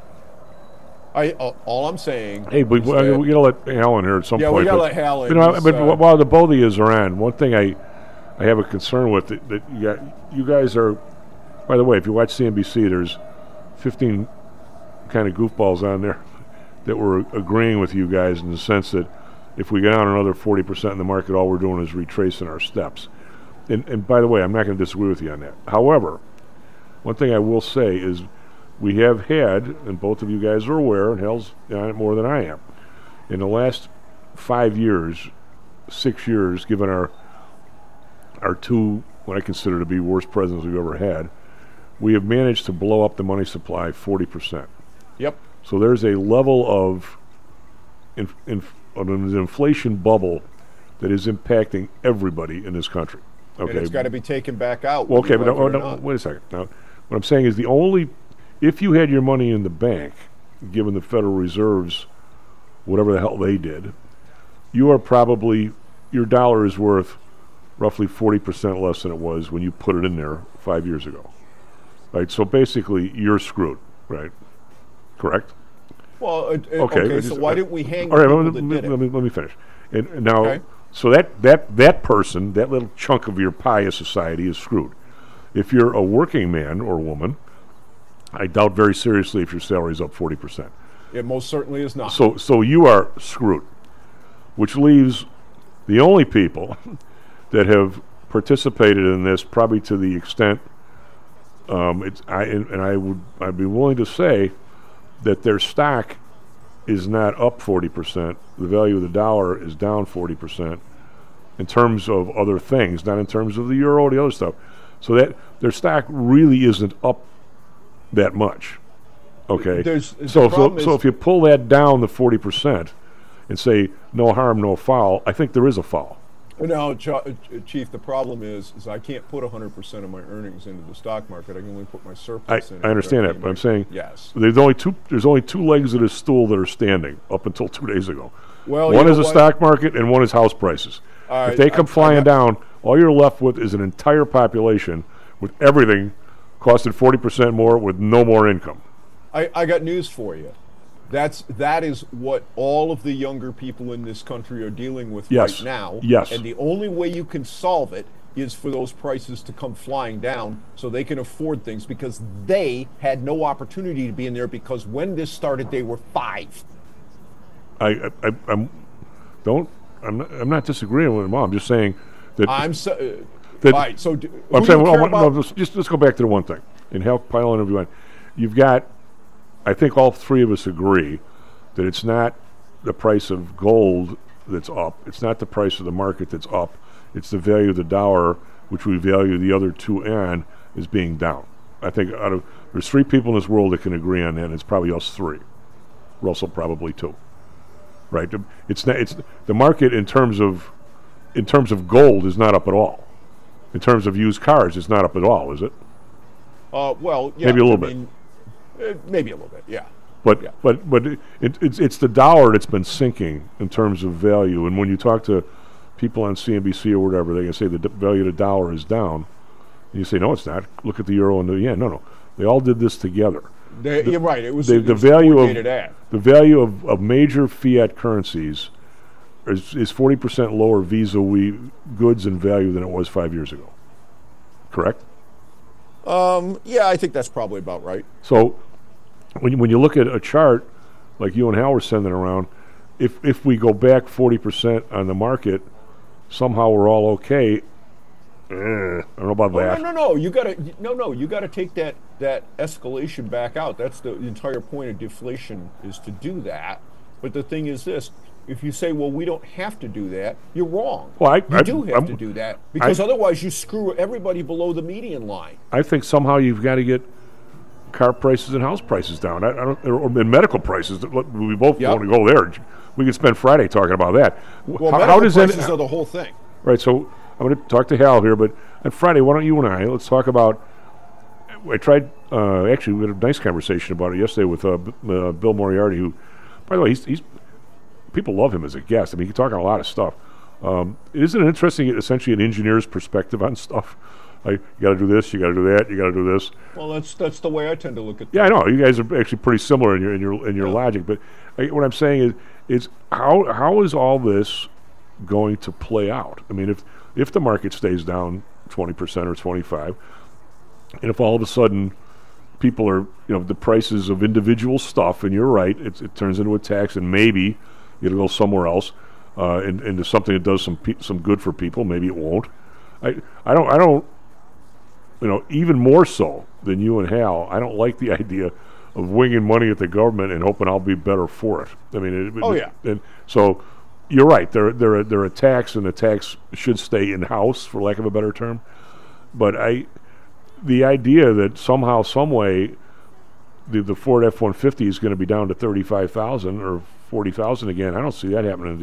All I'm saying. Hey, but we gotta let Hal in here at some point. Yeah, we gotta let Hal in. But while the both of you are on, one thing I have a concern with that you guys are. By the way, if you watch CNBC, there's 15 kind of goofballs on there that were agreeing with you guys in the sense that if we get down another 40% in the market, all we're doing is retracing our steps. And by the way, I'm not going to disagree with you on that. However, one thing I will say is we have had, and both of you guys are aware, and Hal's on it more than I am, in the last 5 years, 6 years, given our two, what I consider to be worst presidents we've ever had, we have managed to blow up the money supply 40%. Yep. So there's a level of an inflation bubble that is impacting everybody in this country. Okay, and it's got to be taken back out. Well, okay, but no, wait a second. Now, what I'm saying is if you had your money in the bank, given the Federal Reserve's whatever the hell they did, you are probably your dollar is worth roughly 40% less than it was when you put it in there 5 years ago. Right? So basically, you're screwed, right? Correct? Well, okay, so why didn't we hang the people that did it? Let me finish. And now, so that person, that little chunk of your pie of society is screwed. If you're a working man or woman, I doubt very seriously if your salary is up 40%. It most certainly is not. So you are screwed, which leaves the only people that have participated in this, probably to the extent, I'd be willing to say that their stock is not up 40%. The value of the dollar is down 40% in terms of other things, not in terms of the euro, the other stuff. So that their stock really isn't up that much. Okay. So if you pull that down to 40% and say no harm, no foul, I think there is a foul. No, Chief, the problem is I can't put 100% of my earnings into the stock market. I can only put my surplus in. I understand that, but I'm saying yes. There's only two legs of this stool that are standing up until 2 days ago. Well, one is the stock market and one is house prices. If they come flying down, all you're left with is an entire population with everything costing 40% more with no more income. I got news for you. That is what all of the younger people in this country are dealing with right now. Yes. And the only way you can solve it is for those prices to come flying down so they can afford things, because they had no opportunity to be in there, because when this started they were 5. I'm not disagreeing with Mom. I'm just saying that all right, so I'm saying let's go back to the one thing and help pile on everyone. You've got, I think all three of us agree that it's not the price of gold that's up. It's not the price of the market that's up. It's the value of the dollar, which we value the other two on, is being down. I think there's 3 people in this world that can agree on that, and it's probably us 3. Russell probably 2. Right? It's the market in terms of gold is not up at all. In terms of used cars, it's not up at all, is it? Well, yeah, maybe a little bit. Maybe a little bit, yeah. But it's the dollar that's been sinking in terms of value. And when you talk to people on CNBC or whatever, they can say the value of the dollar is down. And you say, no, it's not. Look at the euro and the yen. No. They all did this together. You're right. It was the value of major fiat currencies is 40% lower vis-a-vis goods and value than it was 5 years ago. Correct? Yeah, I think that's probably about right. So when you look at a chart like you and Hal were sending around, if we go back 40% on the market, somehow we're all okay. I don't know about that. No. You gotta take that escalation back out. That's the entire point of deflation, is to do that. But the thing is this: if you say, well, we don't have to do that, you're wrong. Well, you do have to do that, because otherwise you screw everybody below the median line. I think somehow you've got to get car prices and house prices down. Or medical prices. We both want to go there. We could spend Friday talking about that. Well, medical prices are the whole thing. Right, so I'm going to talk to Hal here, but on Friday, why don't you and let's talk about, I tried, actually we had a nice conversation about it yesterday with Bill Moriarty, who, by the way, he's people love him as a guest. I mean, he's talking a lot of stuff. Isn't it interesting, essentially an engineer's perspective on stuff? Like, you got to do this, you got to do that, you got to do this. Well, that's the way I tend to look at things. Yeah, I know. You guys are actually pretty similar in your logic, but what I'm saying is how is all this going to play out? I mean, if the market stays down 20% or 25%, and if all of a sudden people are, the prices of individual stuff, and you're right, it turns into a tax, and maybe it'll go somewhere else, into something that does some good for people. Maybe it won't. I don't. Even more so than you and Hal, I don't like the idea of winging money at the government and hoping I'll be better for it. I mean, and so you're right. They're a tax, and the tax should stay in house, for lack of a better term. But the idea that somehow, some way, the Ford F-150 is going to be down to 35,000 or 40,000 again, I don't see that happening to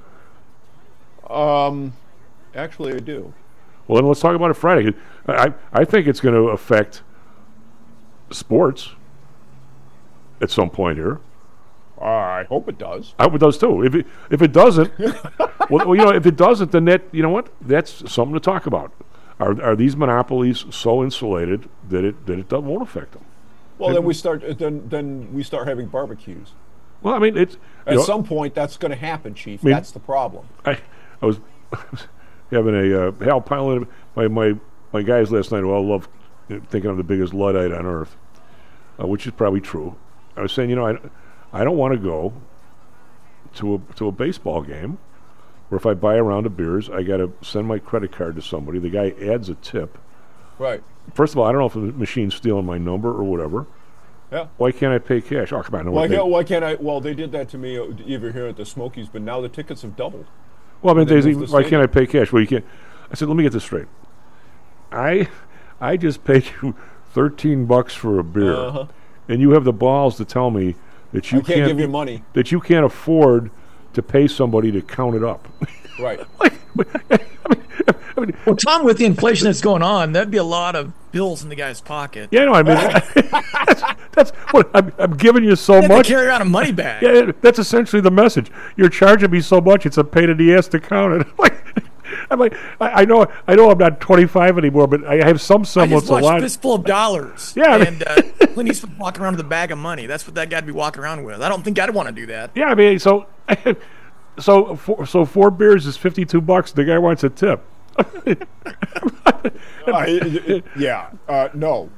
you. Actually, I do. Well, then let's talk about it Friday. I think it's going to affect sports at some point here. I hope it does. I hope it does too. If it doesn't, Well, if it doesn't, then you know what? That's something to talk about. Are these monopolies so insulated that it won't affect them? Well, then we start having barbecues. Well, I mean, it's at some point that's going to happen, Chief. That's the problem. I was having a Hal Pilot, my guys last night who all love thinking I'm the biggest Luddite on earth, which is probably true. I was saying, I don't want to go to a baseball game where if I buy a round of beers, I got to send my credit card to somebody. The guy adds a tip. Right. First of all, I don't know if the machine's stealing my number or whatever. Yeah. Why can't I pay cash? Oh, come on. Why can't I? Well, they did that to me even here at the Smokies, but now the tickets have doubled. Well, I mean, why can't I pay cash? Well, you can't. I said, let me get this straight. I just paid you $13 for a beer, and you have the balls to tell me that you can't give you money, that you can't afford to pay somebody to count it up. Right. Well, Tom, with the inflation that's going on, that'd be a lot of bills in the guy's pocket. Yeah, no, I mean, that's what I'm giving you so much. To carry around a money bag. Yeah, that's essentially the message. You're charging me so much; it's a pain in the ass to count it. I'm like, I know I'm not 25 anymore, but I have some semblance of a fistful of dollars. Yeah, and Clint Eastwood walking around with a bag of money. That's what that guy'd be walking around with. I don't think I'd want to do that. Yeah, I mean, so 4 beers is $52. The guy wants a tip. No.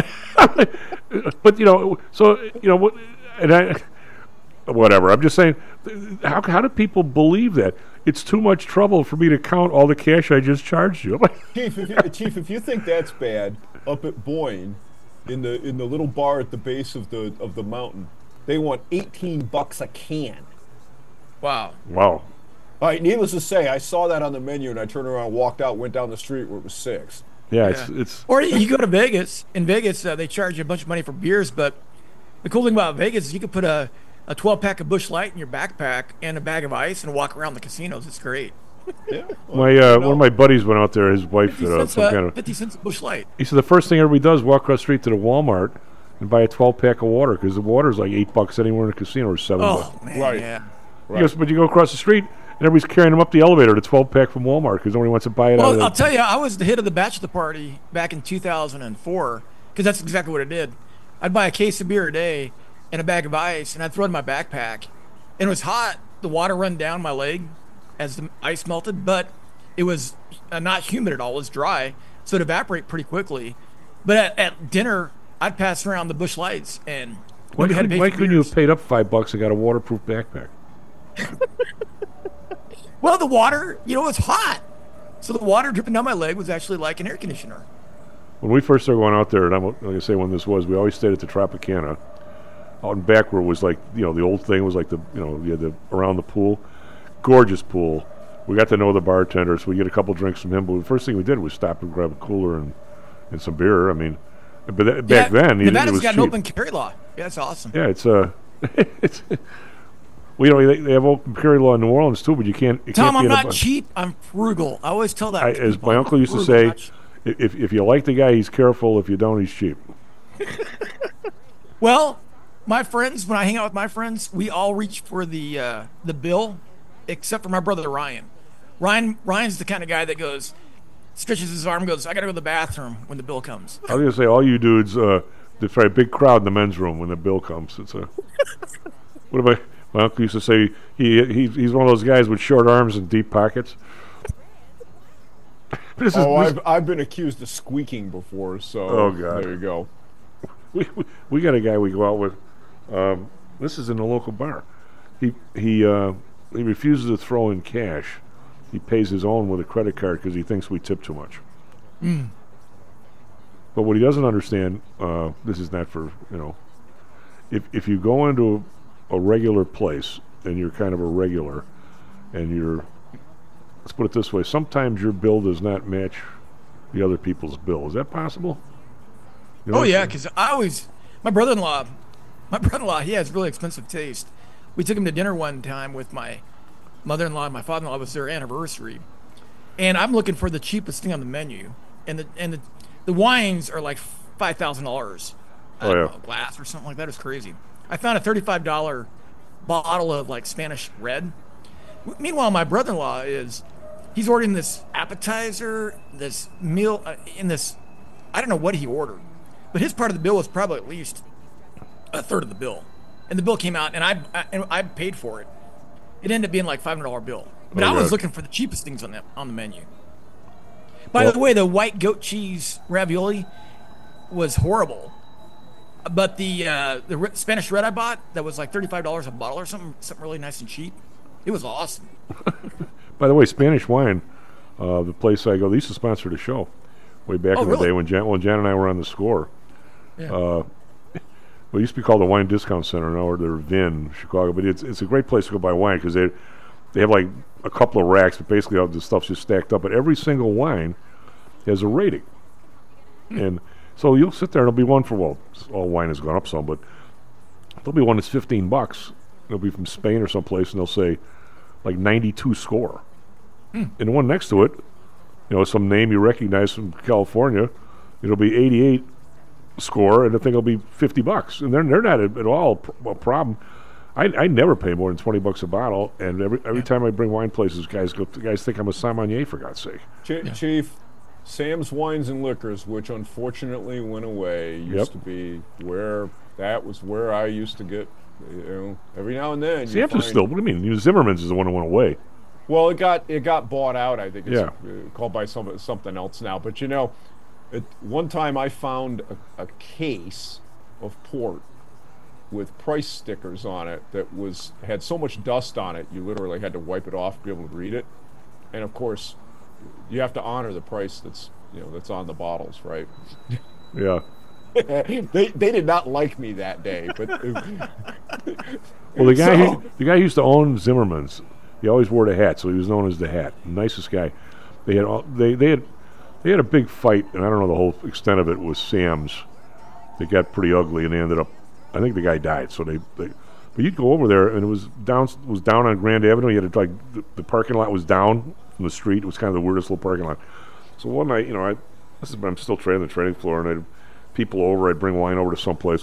But whatever. I'm just saying, how do people believe that? It's too much trouble for me to count all the cash I just charged you. Chief, if you think that's bad, up at Boyne, in the little bar at the base of the mountain, they want $18 a can. Wow. All right, needless to say, I saw that on the menu, and I turned around, walked out, went down the street where it was $6. Yeah, it's. Or you go to Vegas. In Vegas, they charge you a bunch of money for beers, but the cool thing about Vegas is you can put a 12-pack of Busch Light in your backpack and a bag of ice and walk around the casinos. It's great. Yeah. One of my buddies went out there. His wife had some kind of 50 cents a Busch Light. He said the first thing everybody does is walk across the street to the Walmart and buy a 12-pack of water because the water is like $8 anywhere in a casino or $7. Oh man, right. Yeah. Right. Yes, but you go across the street and everybody's carrying them up the elevator, the 12-pack from Walmart because nobody wants to buy it. Well, I'll tell you, I was the hit of the bachelor party back in 2004 because that's exactly what I did. I'd buy a case of beer a day and a bag of ice, and I'd throw it in my backpack. And it was hot. The water run down my leg as the ice melted, but it was not humid at all. It was dry, so it evaporated pretty quickly. But at dinner, I'd pass around the Busch Lights, and why couldn't you have paid up $5 and got a waterproof backpack? Well, the water, it was hot. So the water dripping down my leg was actually like an air conditioner. When we first started going out there, and I'm like I say when this was, we always stayed at the Tropicana. Out in back where it was like, the old thing was like you had the around the pool. Gorgeous pool. We got to know the bartender, so we get a couple drinks from him. But the first thing we did was stop and grab a cooler and some beer. I mean, but back then, Nevada's got cheap. an open carry law. Yeah, that's awesome. Yeah, it's they have open carry law in New Orleans too, but you can't. Tom, I'm not cheap. I'm frugal. I always tell that. As my uncle used to say, if you like the guy, he's careful. If you don't, he's cheap. Well, my friends, when I hang out with my friends, we all reach for the bill, except for my brother Ryan. Ryan's the kind of guy that stretches his arm, goes, I got to go to the bathroom when the bill comes. I was going to say, all you dudes, there's probably a big crowd in the men's room when the bill comes. It's what about my uncle used to say, he's one of those guys with short arms and deep pockets. I've been accused of squeaking before, so oh God. There you go. We got a guy we go out with. This is in a local bar. He refuses to throw in cash. He pays his own with a credit card because he thinks we tip too much. Mm. But what he doesn't understand, this is not for if you go into a regular place and you're kind of a regular, and let's put it this way, sometimes your bill does not match the other people's bill. Is that possible? Oh yeah, because my brother-in-law, he has really expensive taste. We took him to dinner one time with my mother-in-law and my father-in-law. It was their anniversary, and I'm looking for the cheapest thing on the menu, and the wines are like $5,000 a glass or something like that. It's crazy. I found a $35 bottle of like Spanish red, Meanwhile, my brother-in-law he's ordering this appetizer, this meal, in this, I don't know what he ordered, but his part of the bill was probably at least a third of the bill. And the bill came out, and I paid for it. It ended up being like $500 bill. But I was looking for the cheapest things on the menu. By the way, the white goat cheese ravioli was horrible. But the Spanish Red I bought, that was like $35 a bottle or something really nice and cheap. It was awesome. By the way, Spanish wine, the place I go, they used to sponsor the show way back in the day when Jan and I were on the Score. Yeah. It used to be called the Wine Discount Center. Now they're VIN, Chicago. But it's a great place to go buy wine because they have like a couple of racks, but basically all the stuff's just stacked up. But every single wine has a rating. And so you'll sit there and there'll be one for, all wine has gone up some, but there'll be one that's $15. It'll be from Spain or someplace, and they'll say like 92 score. And the one next to it, some name you recognize from California, it'll be 88 score, and the thing will be $50. And they're not at all a problem. I never pay more than $20 a bottle, and every time I bring wine places, guys think I'm a sommelier, for God's sake. Chief, Sam's Wines and Liquors, which unfortunately went away, used to be where I used to get, every now and then. Sam's is still. What do you mean? Zimmerman's is the one that went away. Well, it got bought out. I think it's called by something else now. But one time I found a case of port with price stickers on it that had so much dust on it you literally had to wipe it off to be able to read it. And of course, you have to honor the price that's on the bottles, right? Yeah. They did not like me that day, but well, the guy who used to own Zimmerman's, he always wore the hat, so he was known as the Hat. Nicest guy. They had a big fight, and I don't know the whole extent of it with Sam's. They got pretty ugly, and they ended up. I think the guy died. So but you'd go over there, and it was down on Grand Avenue. You had to, the parking lot was down from the street. It was kind of the weirdest little parking lot. So one night, I'm still training the training floor, and I'd people over. I'd bring wine over to someplace,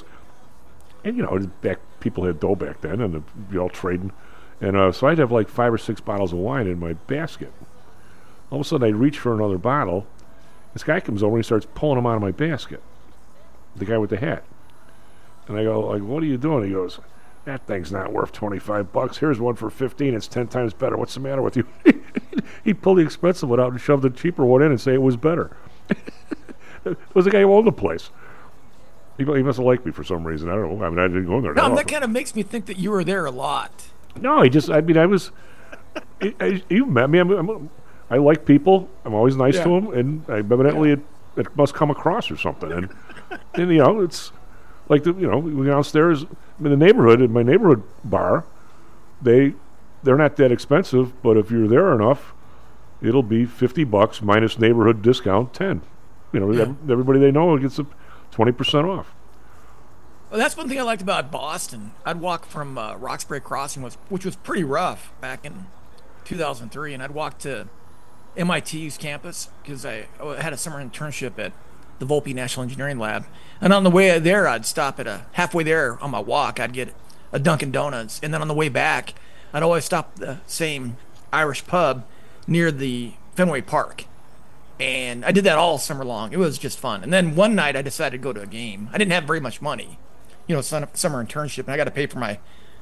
and people had dough back then, and they'd be all trading, and so I'd have like 5 or 6 bottles of wine in my basket. All of a sudden, I'd reach for another bottle. This guy comes over and he starts pulling them out of my basket. The guy with the hat. And I go, what are you doing? He goes, that thing's not worth $25. Here's one for 15. It's 10 times better. What's the matter with you? He'd pull the expensive one out and shove the cheaper one in and say it was better. It was the guy who owned the place. He must have liked me for some reason. I don't know. I mean, I didn't go in there. No, that kind of makes me think that you were there a lot. No, I was. You met me. I like people. I'm always nice to them, and evidently it must come across or something. And it's like we went downstairs in the neighborhood, in my neighborhood bar. They're not that expensive, but if you're there enough, it'll be $50 minus neighborhood discount 10. Everybody they know gets 20% off. Well, that's one thing I liked about Boston. I'd walk from Roxbury Crossing, which was pretty rough back in 2003, and I'd walk to MIT's campus because I had a summer internship at the Volpe National Engineering Lab. And on the way there, I'd stop at halfway there on my walk, I'd get a Dunkin' Donuts. And then on the way back, I'd always stop at the same Irish pub near the Fenway Park. And I did that all summer long. It was just fun. And then one night I decided to go to a game. I didn't have very much money, summer internship. And I got to pay for my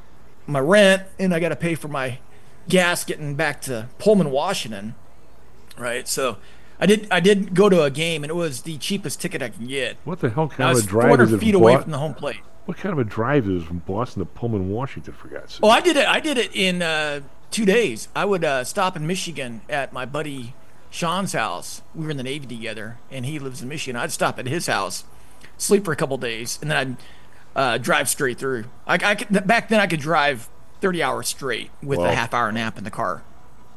rent, and I got to pay for my gas getting back to Pullman, Washington. Right, so I did go to a game, and it was the cheapest ticket I could get. What the hell kind of a drive is it? 400 feet away from the home plate. What kind of a drive is it from Boston to Pullman, Washington, for God's sake? Oh, I did it in 2 days. I would stop in Michigan at my buddy Sean's house. We were in the Navy together, and he lives in Michigan. I'd stop at his house, sleep for a couple days, and then I'd drive straight through. Back then I could drive 30 hours straight with a half-hour nap in the car.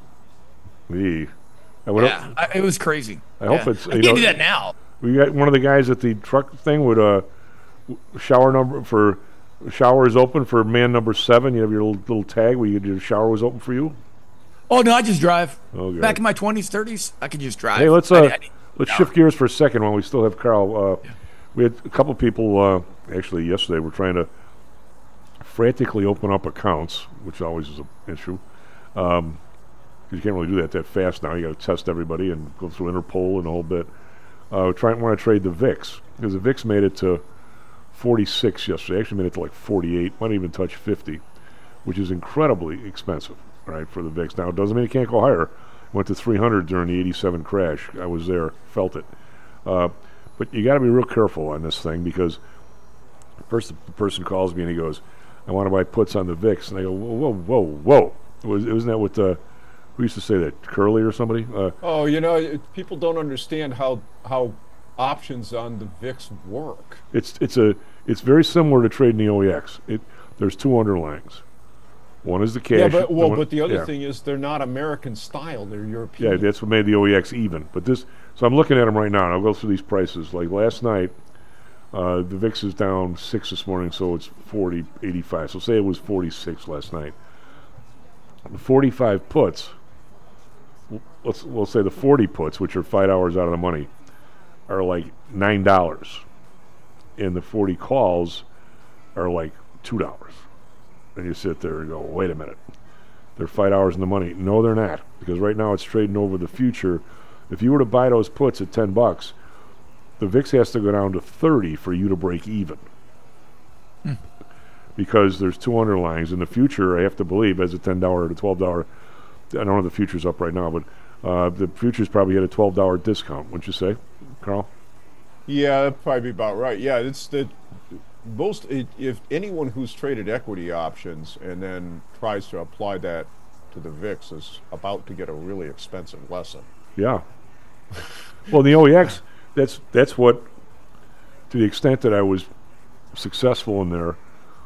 It was crazy. I hope it's. I can't do that now. We got one of the guys at the truck thing would shower is open for man number 7. You have your little tag where your shower was open for you. Oh no, I just drive. Okay. Back in my 20s, 30s, I could just drive. Hey, let's shift gears for a second while we still have Carl. We had a couple people actually yesterday were trying to frantically open up accounts, which always is an issue. Because you can't really do that fast now. You got to test everybody and go through Interpol and a whole bit. Want to trade the VIX, because the VIX made it to 46 yesterday. Actually made it to like 48, might even touch 50, which is incredibly expensive, right, for the VIX. Now, it doesn't mean it can't go higher. It went to 300 during the 87 crash. I was there, felt it. But you got to be real careful on this thing, because first the person calls me and he goes, I want to buy puts on the VIX. And I go, whoa. Isn't that what who used to say that? Curly or somebody? People don't understand how options on the VIX work. It's very similar to trading the OEX. There's two underlyings. One is the cash. Yeah, but the other thing is they're not American style. They're European. Yeah, that's what made the OEX even. But so I'm looking at them right now, and I'll go through these prices. Like last night, the VIX is down 6 this morning, so it's 40.85. So say it was 46 last night. The 45 puts, we'll say the 40 puts, which are 5 hours out of the money, are like $9. And the 40 calls are like $2. And you sit there and go, wait a minute. They're 5 hours in the money. No, they're not. Because right now it's trading over the future. If you were to buy those puts at $10, the VIX has to go down to 30 for you to break even. Because there's two underlyings. In the future, I have to believe, as a $10 or $12, I don't know if the future's up right now, but the future's probably at a $12 discount, wouldn't you say, Carl? Yeah, that'd probably be about right. Yeah, it's the most. If anyone who's traded equity options and then tries to apply that to the VIX is about to get a really expensive lesson. Yeah. Well, the OEX, that's what, to the extent that I was successful in there,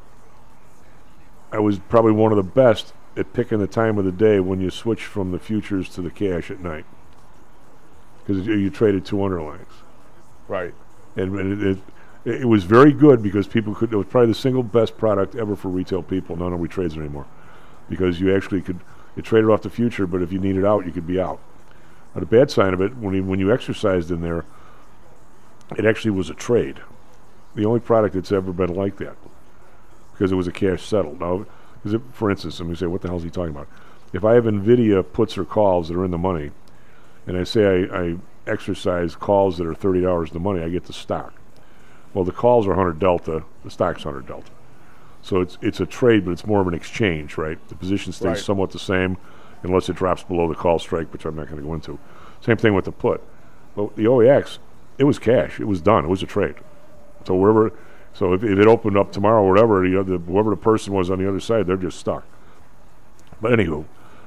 I was probably one of the best at picking the time of the day when you switch from the futures to the cash at night, because you traded two underlines. Right. And it was very good, because people it was probably the single best product ever for retail people. Nobody trades it anymore, because you actually you traded off the future, but if you needed out, you could be out. Now, the bad side of it, when you exercised in there, it actually was a trade. The only product that's ever been like that, because it was a cash settled. Now, for instance, let me say, what the hell is he talking about? If I have NVIDIA puts or calls that are in the money, and I say I exercise calls that are $30 in the money, I get the stock. Well, the calls are 100 delta, the stock's 100 delta. So it's a trade, but it's more of an exchange, right? The position stays somewhat the same, unless it drops below the call strike, which I'm not going to go into. Same thing with the put. But the OEX, it was cash. It was done. It was a trade. So if it opened up tomorrow or whatever, whoever the person was on the other side, they're just stuck. But anywho,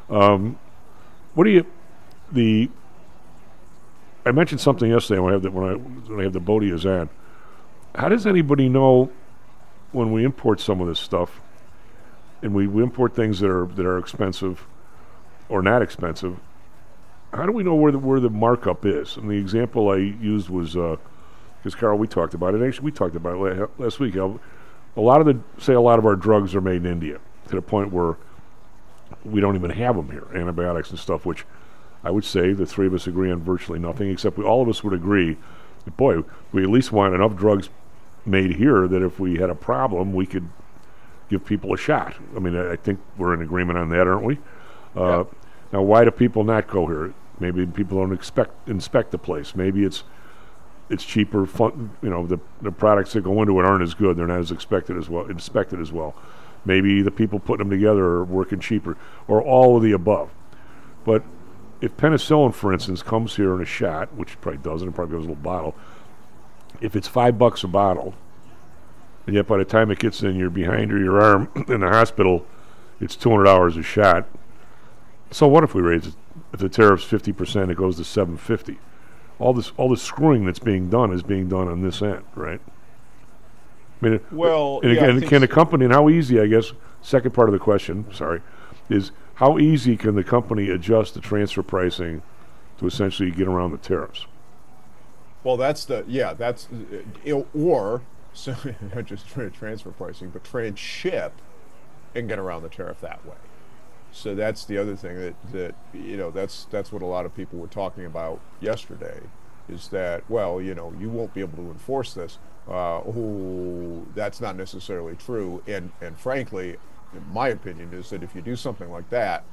I mentioned something yesterday when I have the Bodias on. How does anybody know when we import some of this stuff, and we import things that are expensive or not expensive? How do we know where the markup is? And the example I used was, because Carl, we talked about it. Actually, we talked about it last week. A lot of our drugs are made in India, to the point where we don't even have them here, antibiotics and stuff, which I would say the three of us agree on virtually nothing, except all of us would agree that, boy, we at least want enough drugs made here that if we had a problem, we could give people a shot. I mean, I think we're in agreement on that, aren't we? Yeah. Now, why do people not go here? Maybe people don't inspect the place. Maybe it's cheaper. The products that go into it aren't as good. They're not as inspected as well. Maybe the people putting them together are working cheaper, or all of the above. But if penicillin, for instance, comes here in a shot, which it probably doesn't, it probably goes in a little bottle. If it's $5 a bottle, and yet by the time it gets in your behind or your arm in the hospital, it's $200 a shot. So what if we raise it? If the tariff's 50%, it goes to $750. All this screwing that's being done is being done on this end, right? I mean, can the company, and how easy, I guess, second part of the question, is how easy can the company adjust the transfer pricing to essentially get around the tariffs? Well, not just transfer pricing, but transship and get around the tariff that way. So that's the other thing that's what a lot of people were talking about yesterday, is that, well, you won't be able to enforce this. That's not necessarily true. And frankly, in my opinion, is that if you do something like that,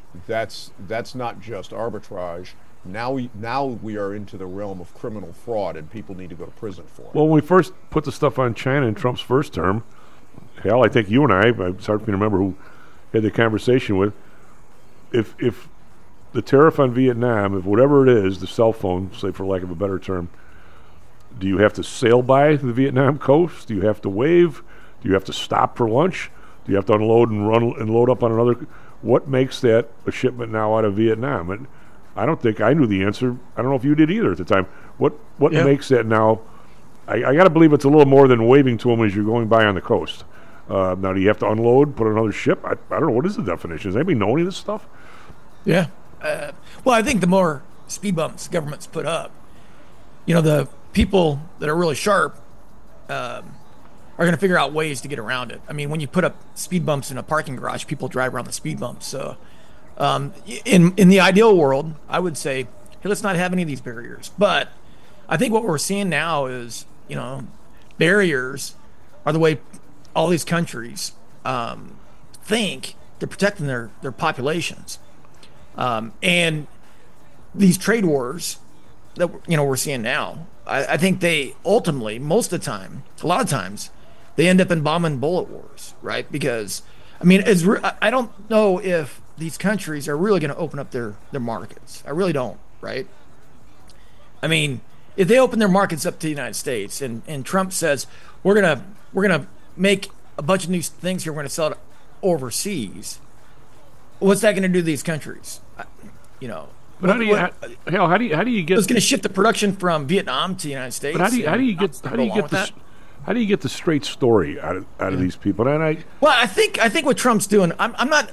that's not just arbitrage. Now we are into the realm of criminal fraud, and people need to go to prison for it. Well, when we first put the stuff on China in Trump's first term, hell, I think you and it's hard for me to remember who had the conversation with, if the tariff on Vietnam, if whatever it is, the cell phone, say for lack of a better term, do you have to sail by the Vietnam coast? Do you have to wave? Do you have to stop for lunch? Do you have to unload and run and load up on another? What makes that a shipment now out of Vietnam? And I don't think I knew the answer. I don't know if you did either at the time. What makes that now? I got to believe it's a little more than waving to them as you're going by on the coast. Now, do you have to unload, put another ship? I don't know. What is the definition? Does anybody know any of this stuff? Yeah. Well, I think the more speed bumps governments put up, the people that are really sharp are going to figure out ways to get around it. I mean, when you put up speed bumps in a parking garage, people drive around the speed bumps. So in the ideal world, I would say, hey, let's not have any of these barriers. But I think what we're seeing now is, barriers are the way all these countries think they're protecting their populations. And these trade wars that we're seeing now, I think they ultimately, most of the time, a lot of times, they end up in bomb and bullet wars, right? Because, I mean, I don't know if these countries are really going to open up their markets. I really don't, right? I mean, if they open their markets up to the United States and Trump says, we're gonna make a bunch of new things here, we're going to sell it overseas, what's that going to do to these countries? But how do you get? It's going to shift the production from Vietnam to the United States. But how do you get the straight story out of these people? And I think what Trump's doing, I'm not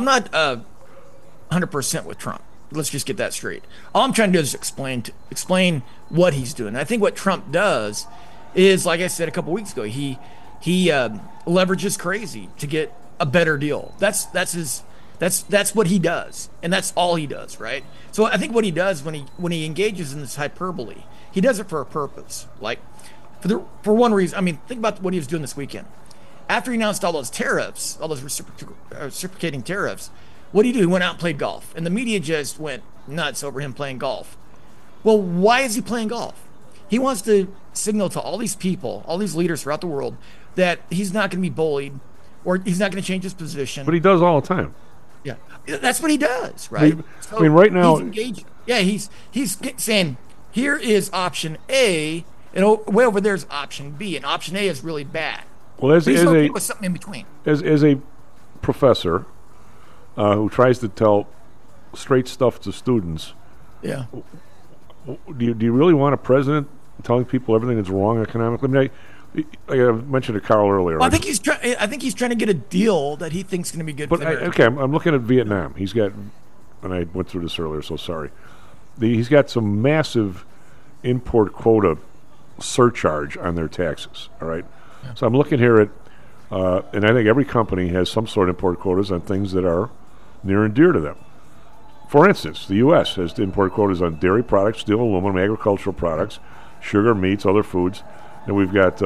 100% with Trump. Let's just get that straight. All I'm trying to do is explain what he's doing. I think what Trump does is, like I said a couple weeks ago, he leverages crazy to get a better deal. That's what he does, and that's all he does, right? So I think what he does when he engages in this hyperbole, he does it for a purpose. Like for one reason. I mean, think about what he was doing this weekend. After he announced all those tariffs, all those reciprocating tariffs, what did he do? He went out and played golf, and the media just went nuts over him playing golf. Well, why is he playing golf? He wants to signal to all these people, all these leaders throughout the world, that he's not going to be bullied, or he's not going to change his position. But he does all the time. Yeah, that's what he does, right? I mean, right now, he's engaged. Yeah, he's saying, here is option A, and way over there is option B, and option A is really bad. Well, as okay with something in between. As a professor who tries to tell straight stuff to students, yeah. Do you really want a president telling people everything that's wrong economically? I mean, I mentioned to Carl earlier. Well, I think he's trying to get a deal that he thinks is going to be good for America. Okay, I'm looking at Vietnam. He's got, and I went through this earlier, so sorry. He's got some massive import quota surcharge on their taxes. All right, yeah. So I'm looking here at, and I think every company has some sort of import quotas on things that are near and dear to them. For instance, the U.S. has import quotas on dairy products, steel, aluminum, agricultural products, sugar, meats, other foods. And we've got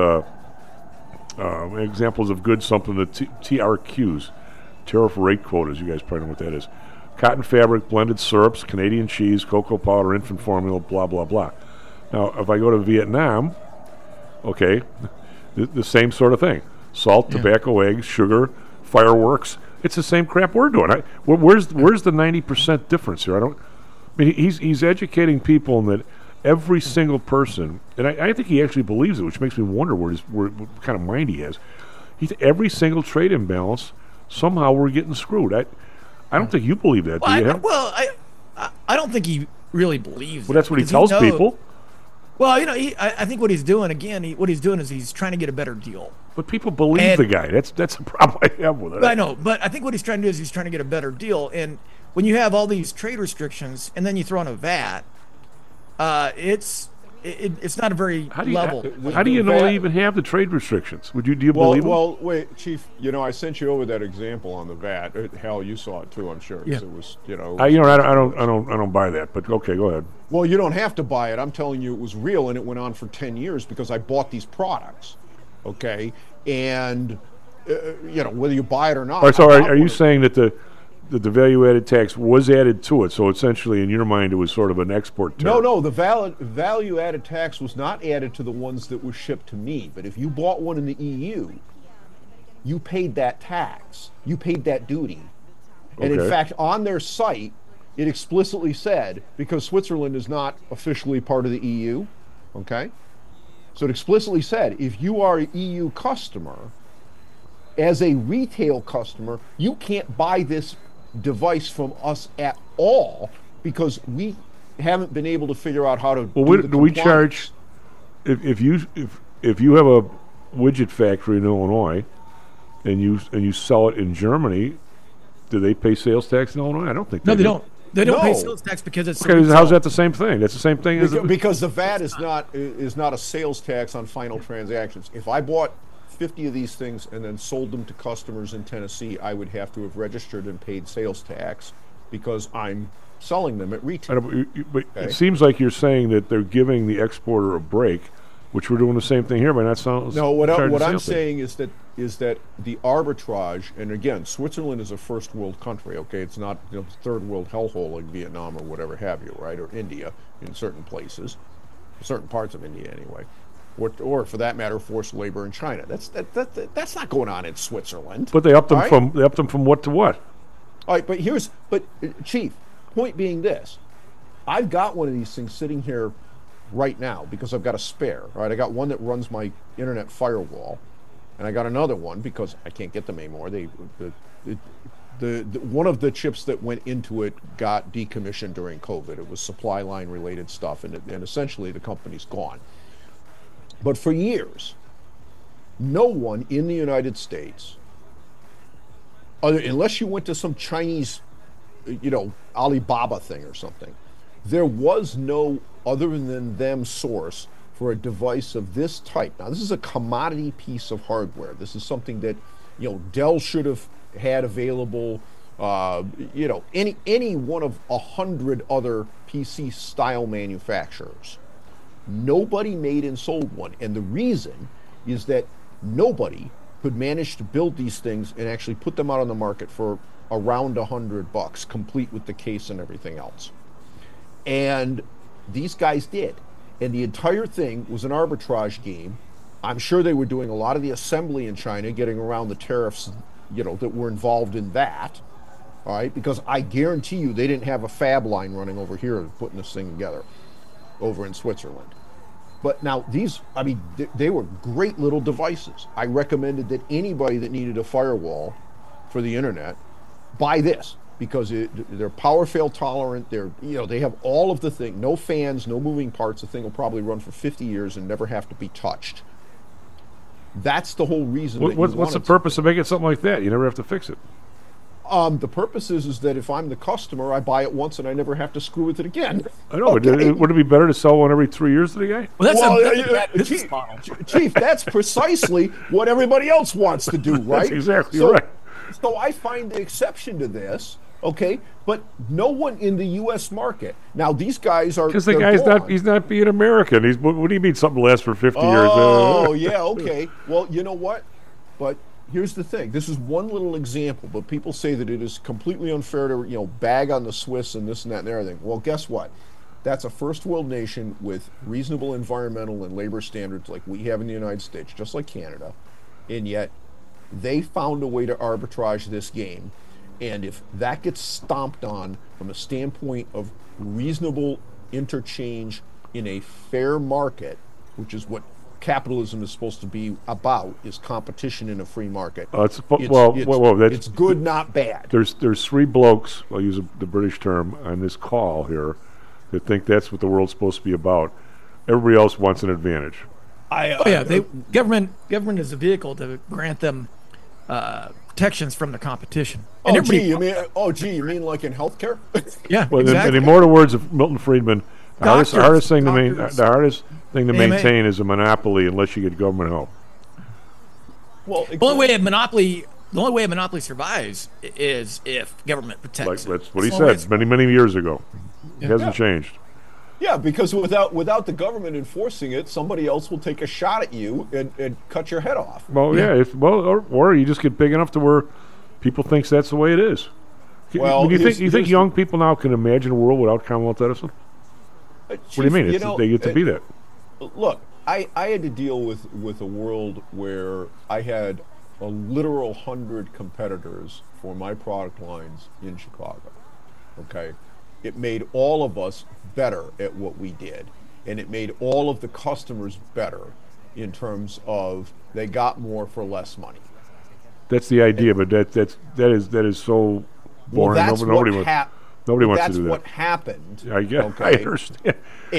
examples of goods, something the TRQs, tariff rate quotas. You guys probably know what that is. Cotton fabric, blended syrups, Canadian cheese, cocoa powder, infant formula, blah, blah, blah. Now, if I go to Vietnam, okay, the same sort of thing. Salt, tobacco, eggs, sugar, fireworks. It's the same crap we're doing. Where's the 90% difference here? I mean, he's educating people in that every single person, and I think he actually believes it, which makes me wonder what kind of mind he has. Every single trade imbalance, somehow we're getting screwed. I don't think you believe that, do you? I don't think he really believes it. Well, that's what he tells people. Well, I think what he's doing, what he's doing is he's trying to get a better deal. But people believe the guy. That's a problem I have with it. I know, but I think what he's trying to do is he's trying to get a better deal. And when you have all these trade restrictions and then you throw in a VAT, it's not a very level. How do you know they even have the trade restrictions? Do you believe them? Well, wait, Chief. I sent you over that example on the VAT. Hal, you saw it too, I'm sure. Yeah. It was, I don't buy that. But okay, go ahead. Well, you don't have to buy it. I'm telling you, it was real, and it went on for 10 years because I bought these products. Okay, and whether you buy it or not. So are you saying that that the value-added tax was added to it, so essentially, in your mind, it was sort of an export term. No, the value-added tax was not added to the ones that were shipped to me. But if you bought one in the EU, you paid that tax. You paid that duty. And in fact, on their site, it explicitly said, because Switzerland is not officially part of the EU, okay? So it explicitly said, if you are an EU customer, as a retail customer, you can't buy this device from us at all because we haven't been able to figure out how to do we charge, if you have a widget factory in Illinois and you sell it in Germany, do they pay sales tax in Illinois? I don't think they do. don't. They don't pay sales tax because it's how's that the same thing? That's the same thing because the VAT is not a sales tax on final transactions. If I bought 50 of these things and then sold them to customers in Tennessee, I would have to have registered and paid sales tax because I'm selling them at retail. But it seems like you're saying that they're giving the exporter a break, which we're doing the same thing here by not selling. No, what I'm saying is that the arbitrage, and again, Switzerland is a first world country, okay? It's not third world hellhole like Vietnam or whatever have you, right? Or India in certain places, certain parts of India anyway. Or for that matter, forced labor in China. That's not going on in Switzerland. But they upped them from what to what? All right, but Chief, point being this: I've got one of these things sitting here right now because I've got a spare. All right, I got one that runs my internet firewall, and I got another one because I can't get them anymore. The one of the chips that went into it got decommissioned during COVID. It was supply line related stuff, and essentially the company's gone. But for years, no one in the United States, unless you went to some Chinese, Alibaba thing or something, there was no other than them source for a device of this type. Now, this is a commodity piece of hardware. This is something that, Dell should have had available. Any one of 100 other PC style manufacturers. Nobody made and sold one, and the reason is that nobody could manage to build these things and actually put them out on the market for around $100, complete with the case and everything else. And these guys did, and the entire thing was an arbitrage game. I'm sure they were doing a lot of the assembly in China, getting around the tariffs, that were involved in that. All right, because I guarantee you they didn't have a fab line running over here putting this thing together over in Switzerland. But now they were great little devices. I recommended that anybody that needed a firewall for the internet buy this because they're power fail tolerant. They have all of the thing, no fans, no moving parts. The thing will probably run for 50 years and never have to be touched. That's the whole reason. What's the purpose of making something like that? You never have to fix it. The purpose is that if I'm the customer, I buy it once and I never have to screw with it again. I know. Okay. Would it be better to sell one every 3 years to the guy? Chief, that's precisely what everybody else wants to do, right? That's exactly right. So I find the exception to this, okay? But no one in the U.S. market. Now, these guys are... Because the guy's he's not being American. What do you mean something lasts for 50 years? Oh, yeah, okay. Well, you know what? But... here's the thing. This is one little example, but people say that it is completely unfair to, bag on the Swiss and this and that and everything. Well, guess what? That's a first world nation with reasonable environmental and labor standards like we have in the United States, just like Canada. And yet they found a way to arbitrage this game. And if that gets stomped on from a standpoint of reasonable interchange in a fair market, which is what capitalism is supposed to be about, is competition in a free market. It's good, not bad. There's three blokes, I'll use the British term, on this call here that think that's what the world's supposed to be about. Everybody else wants an advantage. Government is a vehicle to grant them protections from the competition. And you mean like in healthcare? Yeah, well, exactly. In immortal words of Milton Friedman, the hardest thing to maintain is a monopoly unless you get government help. Well, the only way a monopoly survives is if government protects it. That's what he said many years ago. It hasn't changed. Yeah, because without the government enforcing it, somebody else will take a shot at you and cut your head off. Well, or you just get big enough to where people think that's the way it is. Well, you think young people now can imagine a world without Commonwealth Edison? What do you mean? They get to be that. Look, I had to deal with a world where I had a literal 100 competitors for my product lines in Chicago. Okay, it made all of us better at what we did, and it made all of the customers better in terms of they got more for less money. That's the idea, but that is so boring. Well, that's nobody wants to do that. That's what happened. I guess. Okay? I understand.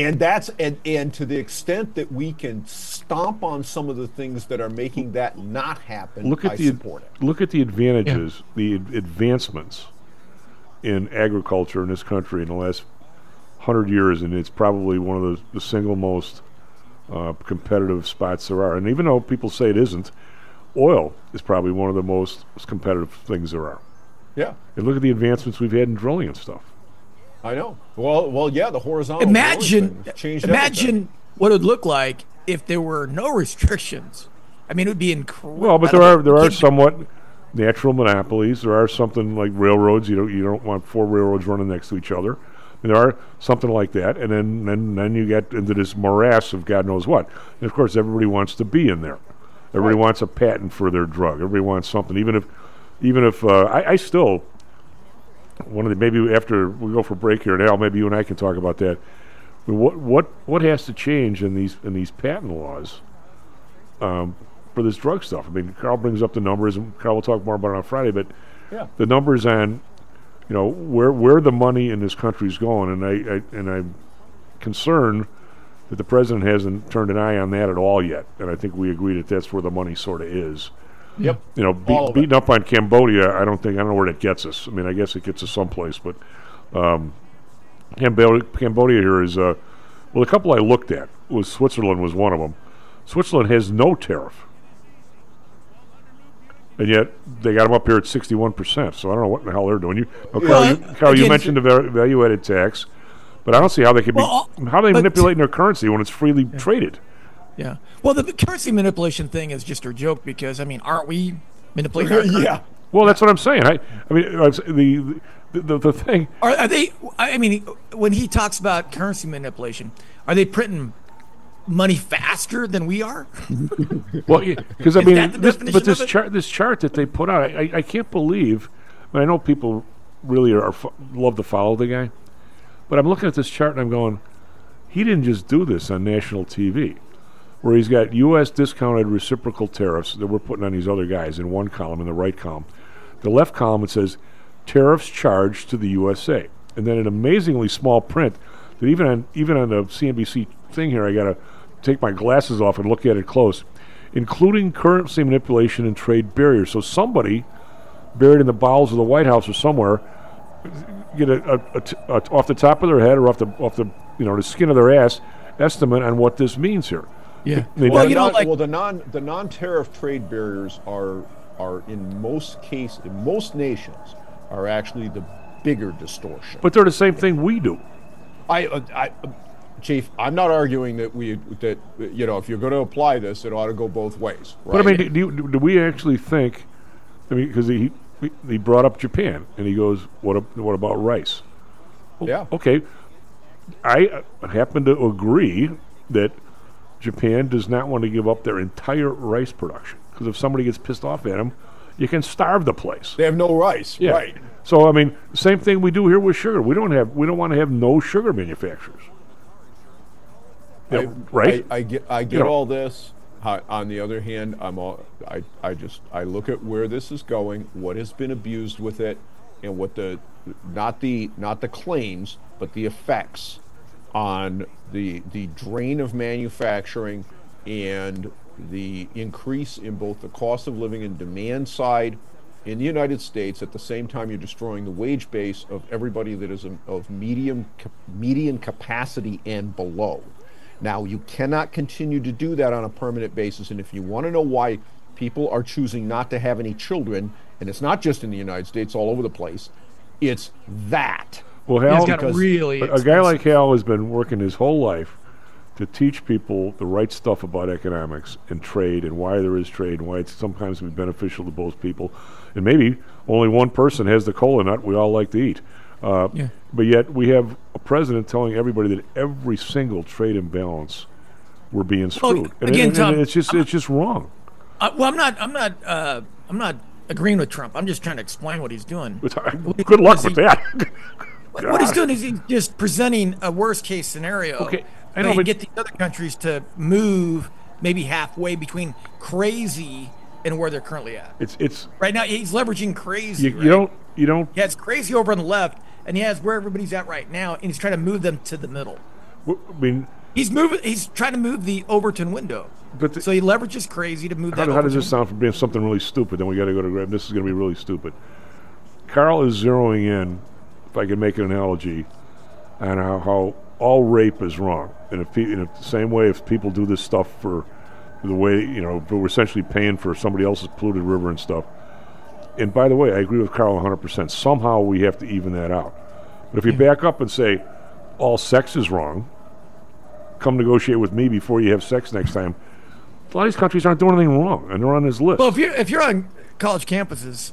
And to the extent that we can stomp on some of the things that are making that not happen, I support it. Look at the advantages, the advancements in agriculture in this country in the last 100 years, and it's probably one of the single most competitive spots there are. And even though people say it isn't, oil is probably one of the most competitive things there are. Yeah. And look at the advancements we've had in drilling and stuff. I know. Well, yeah, the horizontal. Imagine everything. what it would look like if there were no restrictions. I mean, it would be incredible. Well, but there are somewhat natural monopolies. There are something like railroads. You don't want 4 railroads running next to each other. There are something like that, and then you get into this morass of God knows what. And of course, everybody wants to be in there. Everybody wants a patent for their drug. Everybody wants something, even if I still maybe after we go for break here, Al, maybe you and I can talk about that. What has to change in these patent laws for this drug stuff? I mean, Carl brings up the numbers, and Carl will talk more about it on Friday. But the numbers on where the money in this country is going, and I'm concerned that the president hasn't turned an eye on that at all yet. And I think we agree that that's where the money sort of is. Yep. Beating up on Cambodia, I don't know where that gets us. I mean, I guess it gets us someplace, but Cambodia here is the couple I looked at was Switzerland was one of them. Switzerland has no tariff, and yet they got them up here at 61%. So I don't know what the hell they're doing. Carl, you mentioned the value-added tax, but I don't see how they could how are they manipulating their currency when it's freely traded. Yeah. Well, the currency manipulation thing is just a joke because, I mean, aren't we manipulating our currency? Yeah. Well, that's what I'm saying. I mean, the thing. Are they, I mean, when he talks about currency manipulation, are they printing money faster than we are? Well, because, I mean, this chart that they put out, I can't believe, I know people really love to follow the guy, but I'm looking at this chart and I'm going, he didn't just do this on national TV. Where he's got U.S. discounted reciprocal tariffs that we're putting on these other guys in one column, in the right column. The left column, it says tariffs charged to the USA. And then an amazingly small print that even on the CNBC thing here, I got to take my glasses off and look at it close, including currency manipulation and trade barriers. So somebody buried in the bowels of the White House or somewhere get off the top of their head or off the skin of their ass estimate on what this means here. Yeah. The non-tariff trade barriers are in most nations are actually the bigger distortion. But they're the same thing we do. Chief, I'm not arguing that if you're going to apply this, it ought to go both ways. Right? But I mean, do we actually think? I mean, because he brought up Japan and he goes, what about rice? Well, yeah. Okay. I happen to agree that Japan does not want to give up their entire rice production because if somebody gets pissed off at them, you can starve the place. They have no rice, right? So I mean, same thing we do here with sugar. We don't want to have no sugar manufacturers. Right? I get all this. On the other hand, I look at where this is going, what has been abused with it, and what not the claims, but the effects on the drain of manufacturing and the increase in both the cost of living and demand side in the United States. At the same time, you're destroying the wage base of everybody that is of median capacity and below. Now, you cannot continue to do that on a permanent basis, and if you want to know why people are choosing not to have any children, and it's not just in the United States, all over the place, it's that. Well, Hal, a guy like Hal has been working his whole life to teach people the right stuff about economics and trade and why there is trade and why it's sometimes can be beneficial to both people. And maybe only one person has the cola nut we all like to eat. But yet we have a president telling everybody that every single trade imbalance we're being screwed. Again, Tom, it's just wrong. Well, I'm not agreeing with Trump. I'm just trying to explain what he's doing. Good luck with that. What he's doing is he's just presenting a worst case scenario. Okay, I know, but get these other countries to move maybe halfway between crazy and where they're currently at. It's right now he's leveraging crazy. You don't. He has crazy over on the left, and he has where everybody's at right now, and he's trying to move them to the middle. I mean, he's trying to move the Overton window. So he leverages crazy to move that. How does this sound from being something really stupid? Then we got to go to grab. This is going to be really stupid. Carl is zeroing in, if I can make an analogy, on how all rape is wrong. And in the same way, if people do this stuff for the way, we're essentially paying for somebody else's polluted river and stuff. And by the way, I agree with Carl 100%. Somehow we have to even that out. But if you back up and say all sex is wrong, come negotiate with me before you have sex next time. A lot of these countries aren't doing anything wrong, and they're on this list. Well, if you're on college campuses,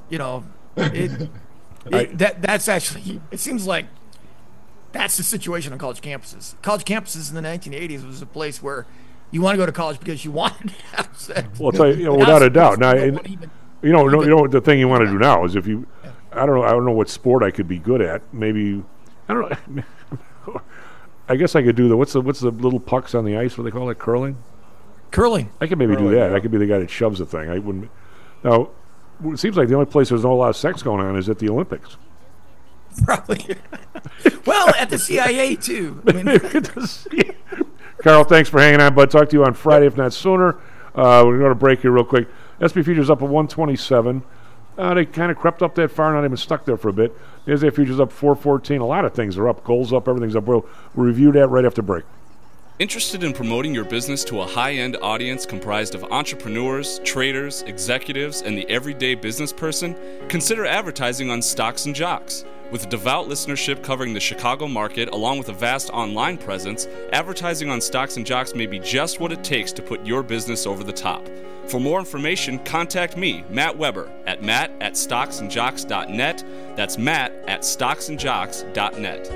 that's actually, it seems like that's the situation on college campuses. College campuses in the 1980s was a place where you want to go to college because you wanted to have sex. Well, I'll tell you, without a doubt. Now, the thing you want to do now is if you, I don't know what sport I could be good at. Maybe, I don't know. I guess I could do what's the little pucks on the ice? What do they call it? Curling. I could maybe do that. I could be the guy that shoves the thing. I wouldn't. Now, it seems like the only place there's not a lot of sex going on is at the Olympics. Probably. Well, at the CIA too. I mean. Carl, thanks for hanging on, bud. Talk to you on Friday, if not sooner. We're going to go to break here real quick. SP futures up at 127. They kind of crept up that far, not even stuck there for a bit. The NASDAQ futures up 414. A lot of things are up. Gold's up. Everything's up. We'll review that right after break. Interested in promoting your business to a high-end audience comprised of entrepreneurs, traders, executives, and the everyday business person? Consider advertising on Stocks and Jocks. With a devout listenership covering the Chicago market, along with a vast online presence, advertising on Stocks and Jocks may be just what it takes to put your business over the top. For more information, contact me, Matt Weber, at matt@stocksandjocks.net. That's matt@stocksandjocks.net.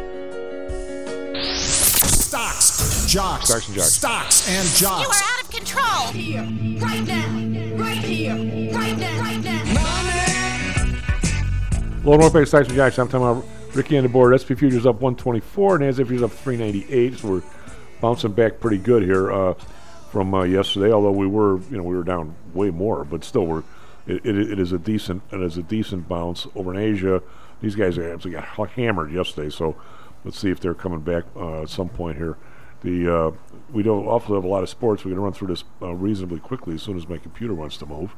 Stocks, Jocks. Stocks and Jocks. Stocks and Jocks. You are out of control. Here, right now, right here, right now, right now. Low North Stocks and Jocks. I'm talking about Ricky on the board. SP futures up 124. NASDAQ futures up 398. So we're bouncing back pretty good here from yesterday. Although we were down way more, but still it is a decent bounce over in Asia. These guys actually got hammered yesterday. So let's see if they're coming back at some point here. We don't also have a lot of sports. We're going to run through this reasonably quickly as soon as my computer wants to move.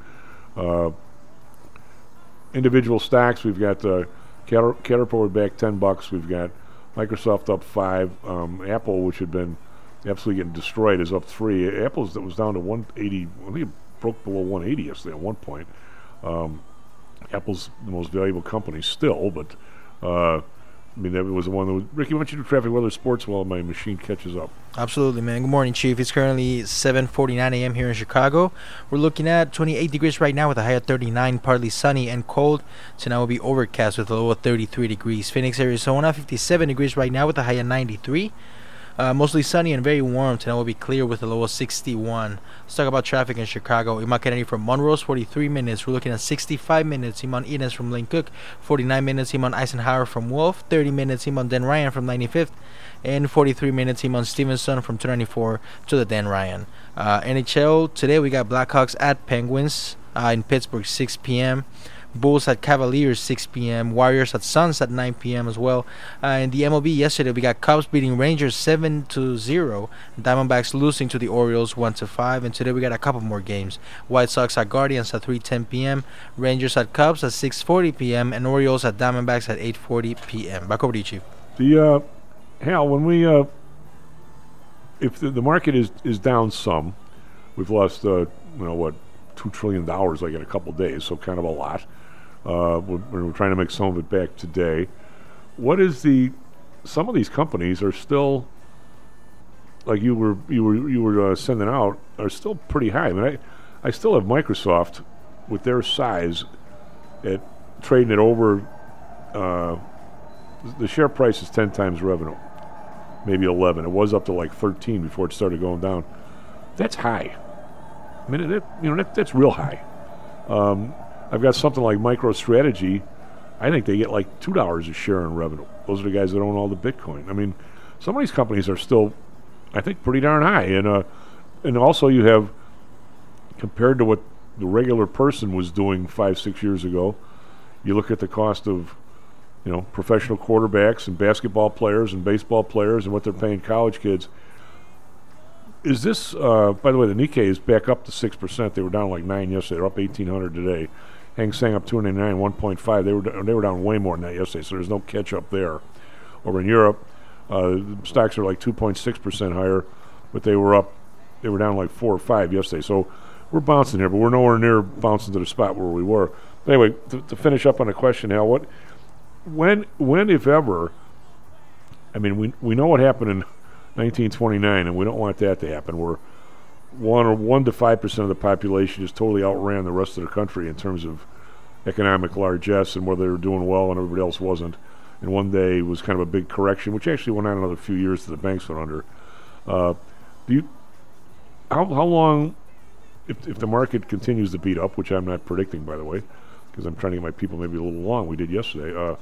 Individual stocks, we've got Caterpillar back $10. We've got Microsoft up 5. Apple, which had been absolutely getting destroyed, is up 3. Apple's that was down to 180. I think it broke below 180 yesterday at one point. Apple's the most valuable company still, but that was the one that was. Ricky, why don't you do traffic, weather, sports while my machine catches up? Absolutely, man. Good morning, Chief. It's currently 7:49 a.m. here in Chicago. We're looking at 28 degrees right now with a high of 39, partly sunny and cold. Tonight will be overcast with a low of 33 degrees. Phoenix, Arizona, 57 degrees right now with a high of 93. Mostly sunny and very warm. Tonight will be clear with a low of 61. Let's talk about traffic in Chicago. Imma Kennedy from Monroe's, 43 minutes. We're looking at 65 minutes. Imon Enos from Lane Cook, 49 minutes. Imon Eisenhower from Wolf, 30 minutes. Imon Dan Ryan from 95th, and 43 minutes. Imon Stevenson from 294 to the Dan Ryan. NHL, today we got Blackhawks at Penguins in Pittsburgh, 6 p.m. Bulls at Cavaliers 6 p.m. Warriors at Suns at 9 p.m. as well. In the MLB yesterday, we got Cubs beating Rangers 7-0. Diamondbacks losing to the Orioles 1-5. And today we got a couple more games. White Sox at Guardians at 3:10 p.m. Rangers at Cubs at 6:40 p.m. And Orioles at Diamondbacks at 8:40 p.m. Back over to you, Chief. Hal, when we if the market is down some, we've lost $2 trillion like in a couple days, so kind of a lot. We're trying to make some of it back today. What is some of these companies are still like you were sending out are still pretty high. I mean, I still have Microsoft with their size at trading at over. The share price is 10 times revenue, maybe 11. It was up to like 13 before it started going down. That's high. I mean, that's real high. I've got something like MicroStrategy. I think they get like $2 a share in revenue. Those are the guys that own all the Bitcoin. I mean, some of these companies are still, I think, pretty darn high. And also you have, compared to what the regular person was doing 5-6 years ago, you look at the cost of, professional quarterbacks and basketball players and baseball players and what they're paying college kids. Is this, by the way, the Nikkei is back up to 6%. They were down like 9 yesterday. They're up 1,800 today. Hang Seng up 299, 1.5. They were down way more than that yesterday, so there's no catch up there. Over in Europe, stocks are like 2.6% higher, but they were down like 4 or 5 yesterday. So we're bouncing here, but we're nowhere near bouncing to the spot where we were. But anyway, to finish up on the question, Hal, when, if ever, I mean, we know what happened in 1929, and we don't want that to happen, where 1 to 5% of the population just totally outran the rest of the country in terms of economic largesse and whether they were doing well and everybody else wasn't. And one day was kind of a big correction, which actually went on another few years that the banks went under. How long, if the market continues to beat up, which I'm not predicting, by the way, because I'm trying to get my people maybe a little long, we did yesterday.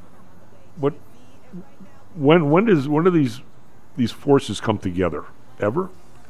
When do these forces come together? Ever?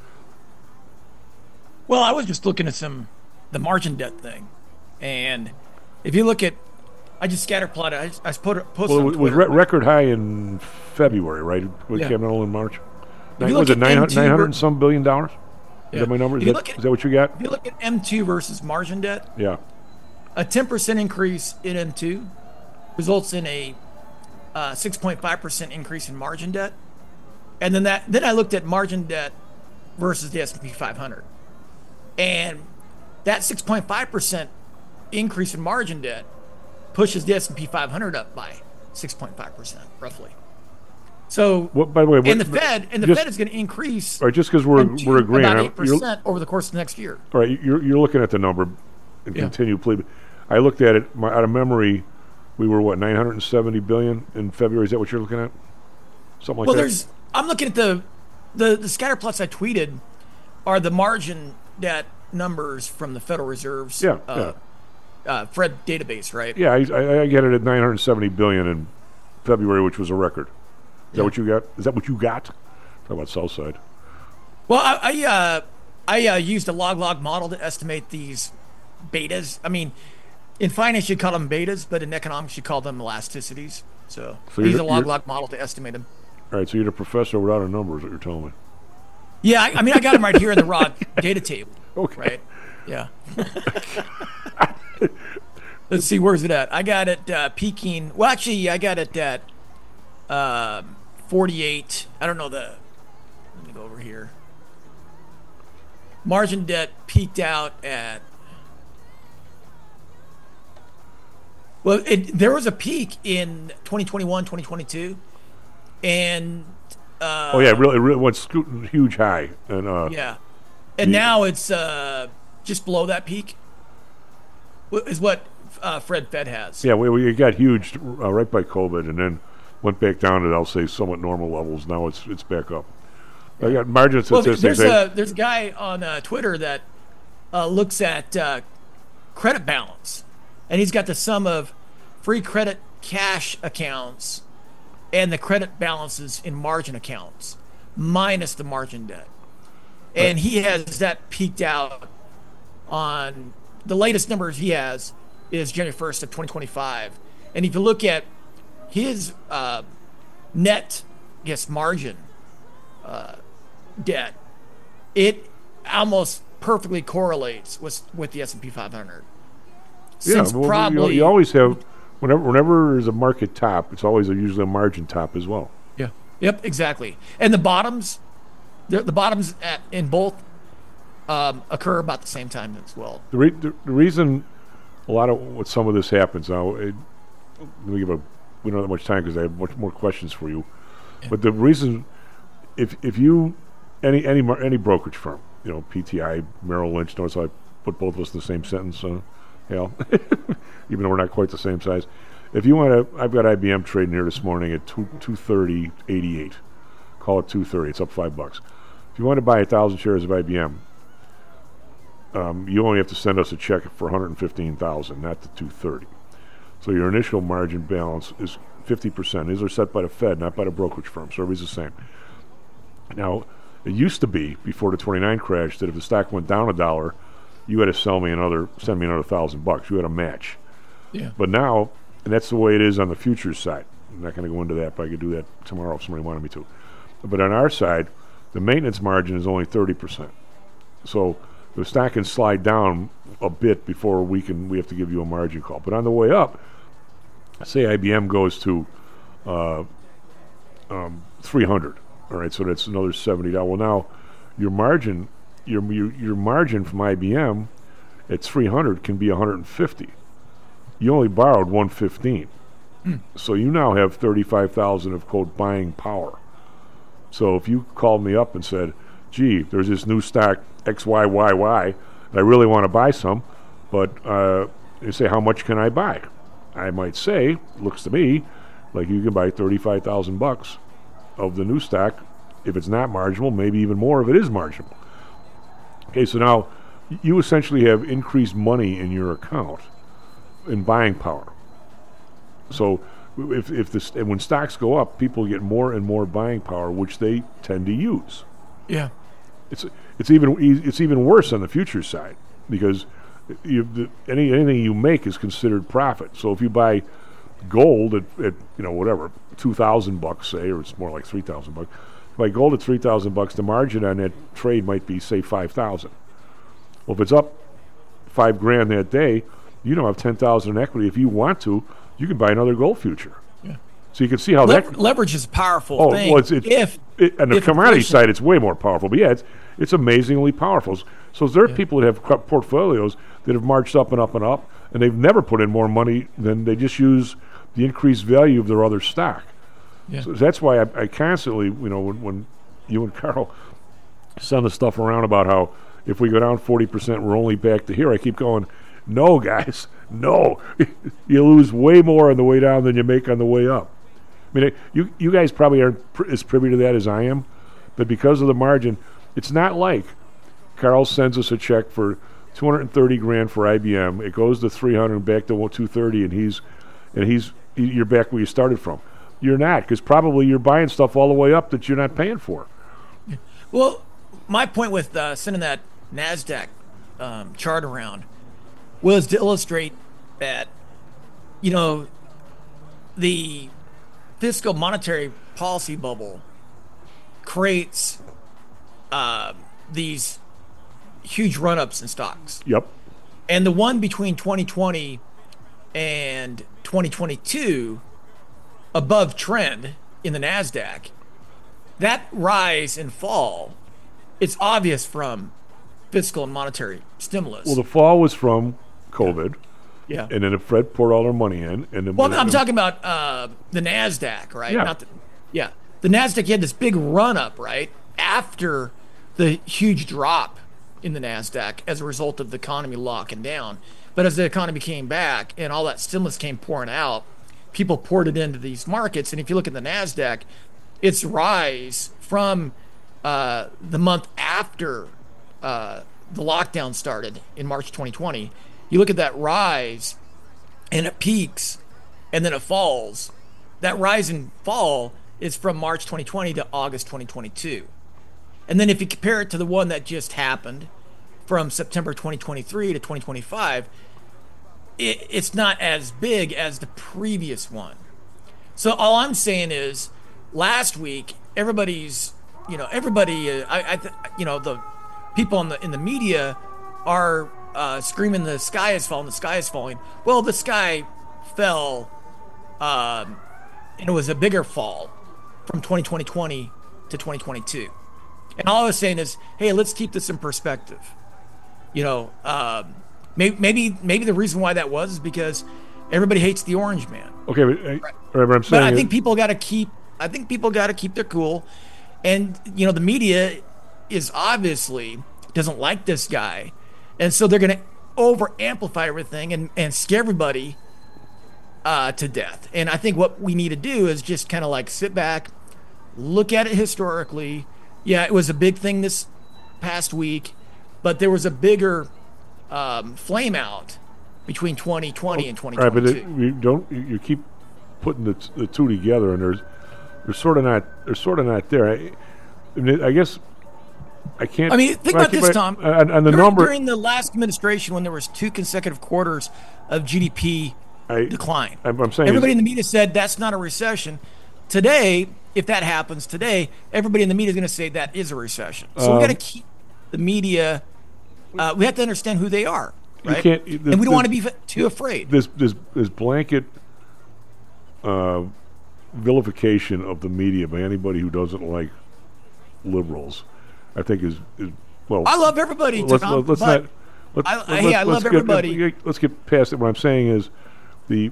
Well, I was just looking at the margin debt thing, and if you look at, I just scatter plotted. I posted on it was record high in February, right? It came out in March. Was it $900 and some billion dollars? Is that my number? Is that what you got? If you look at M2 versus margin debt, yeah, a 10% increase in M2 results in a 6.5% increase in margin debt, and then I looked at margin debt versus the S&P 500, and that 6.5% increase in margin debt pushes the S&P 500 up by 6.5% roughly. So, by the way, and the Fed is going to increase. All right, just because we're agreeing about 8% over the course of next year. All right, you're looking at the number, and continue, please. I looked at it out of memory. We were what, 970 billion in February? Is that what you're looking at? Something like that. I'm looking at the scatter plots I tweeted are the margin debt numbers from the Federal Reserve's Fred database, right? Yeah, I get it at 970 billion in February, which was a record. Is that what you got? Is that what you got? Talk about Southside. Well, I used a log model to estimate these betas. I mean, in finance you call them betas, but in economics you call them elasticities. So I use a log model to estimate them. All right, so you're the professor without a number is what you're telling me. Yeah, I mean, I got them right here in the raw data table. Okay. Right? Yeah. Let's see, where's it at? I got it peaking. Well, actually, I got it at 48. I don't know let me go over here. Margin debt peaked out at. Well, there was a peak in 2021, 2022, and. It really went scooting huge high, and and now it's just below that peak. Is what Fred has. Yeah, we got huge right by COVID, and then went back down to, I'll say, somewhat normal levels. Now it's back up. I got margin statistics. There's a guy on Twitter that looks at credit balance, and he's got the sum of free credit cash accounts and the credit balances in margin accounts minus the margin debt, and he has that peaked out on the latest numbers he has is January 1st of 2025, and if you look at his net, margin debt, it almost perfectly correlates with the S&P 500. Since probably you always have whenever there's a market top, it's always usually a margin top as well. Yeah. Yep. Exactly. And the bottoms, the bottoms in both occur about the same time as well. The reason a lot of what some of this happens now, we don't have much time because I have much more questions for you. Yeah. But the reason, if you any brokerage firm, PTI, Merrill Lynch. Notice I put both of us in the same sentence, Hal, even though we're not quite the same size. If you want to, I've got IBM trading here this morning at 230.88. Call it 230. It's up $5. If you want to buy 1,000 shares of IBM, you only have to send us a check for 115,000, not the 230. So your initial margin balance is 50%. These are set by the Fed, not by the brokerage firm. So everybody's the same. Now, it used to be before the 29 crash that if the stock went down $1, you had to send me another $1,000. You had a match. Yeah. But now, and that's the way it is on the futures side. I'm not going to go into that, but I could do that tomorrow if somebody wanted me to. But on our side, the maintenance margin is only 30%. So the stock can slide down a bit before we have to give you a margin call. But on the way up, say IBM goes to 300. All right, so that's another $70. Well, now your margin, your margin from IBM at 300 can be 150. You only borrowed 115, so you now have 35,000 of quote buying power. So if you called me up and said, "Gee, there's this new stock XYYY, and I really want to buy some, but you say how much can I buy?" I might say, looks to me like you can buy $35,000 of the new stock. If it's not marginal, maybe even more if it is marginal. Okay, so now you essentially have increased money in your account in buying power. So when stocks go up, people get more and more buying power, which they tend to use. Yeah, it's even worse on the futures side because anything you make is considered profit. So if you buy gold at whatever $2,000 say, or it's more like $3,000. Buy gold at $3,000, the margin on that trade might be say $5,000. Well, if it's up $5,000 that day, you don't have $10,000 in equity. If you want to, you can buy another gold future. Yeah. So you can see how leverage is a powerful thing. Well, on the commodity side, it's way more powerful. But yeah, it's amazingly powerful. So there are people that have portfolios that have marched up and up and up, and they've never put in more money than they just use the increased value of their other stock. Yeah. So that's why I constantly, when you and Carl send the stuff around about how if we go down 40%, we're only back to here, I keep going, no, guys, no. You lose way more on the way down than you make on the way up. I mean, you guys probably aren't as privy to that as I am, but because of the margin, it's not like Carl sends us a check for $230,000 for IBM. It goes to 300 back to 230, and you're back where you started from. You're not, because probably you're buying stuff all the way up that you're not paying for. Well, my point with sending that NASDAQ chart around was to illustrate that, the fiscal monetary policy bubble creates these huge run-ups in stocks. Yep. And the one between 2020 and 2022 above trend in the NASDAQ, that rise and fall, it's obvious from fiscal and monetary stimulus. Well, the fall was from COVID. Yeah. And then the Fed poured all their money in. I'm talking about the NASDAQ, right? Yeah. The NASDAQ had this big run-up, right, after the huge drop in the NASDAQ as a result of the economy locking down. But as the economy came back and all that stimulus came pouring out, people poured it into these markets. And if you look at the NASDAQ, its rise from the month after the lockdown started in March 2020, you look at that rise and it peaks and then it falls. That rise and fall is from March 2020 to August 2022. And then if you compare it to the one that just happened from September 2023 to 2025, it's not as big as the previous one. So all I'm saying is, last week, the people in the media are screaming, "The sky is falling, the sky is falling." Well, the sky fell, and it was a bigger fall from 2020 to 2022. And all I was saying is, hey, let's keep this in perspective. Maybe the reason why that was is because everybody hates the orange man. Okay, but I'm saying, I think people got to keep their cool, and the media is obviously doesn't like this guy, and so they're going to over amplify everything and scare everybody to death. And I think what we need to do is just kind of like sit back, look at it historically. Yeah, it was a big thing this past week, but there was a bigger flame out between 2020 and 2022. Right, but you keep putting the two together, and they're sort of not there. I guess I can't. I mean, think about this, Tom. And the number during the last administration, when there was 2 consecutive quarters of GDP decline, I'm saying everybody in the media said that's not a recession. Today, if that happens today, everybody in the media is going to say that is a recession. So we got to keep the media. We have to understand who they are, right? You can't, and we don't want to be too afraid. This blanket vilification of the media by anybody who doesn't like liberals, I think is well. I love everybody. I love everybody. Let's get past it. What I'm saying is the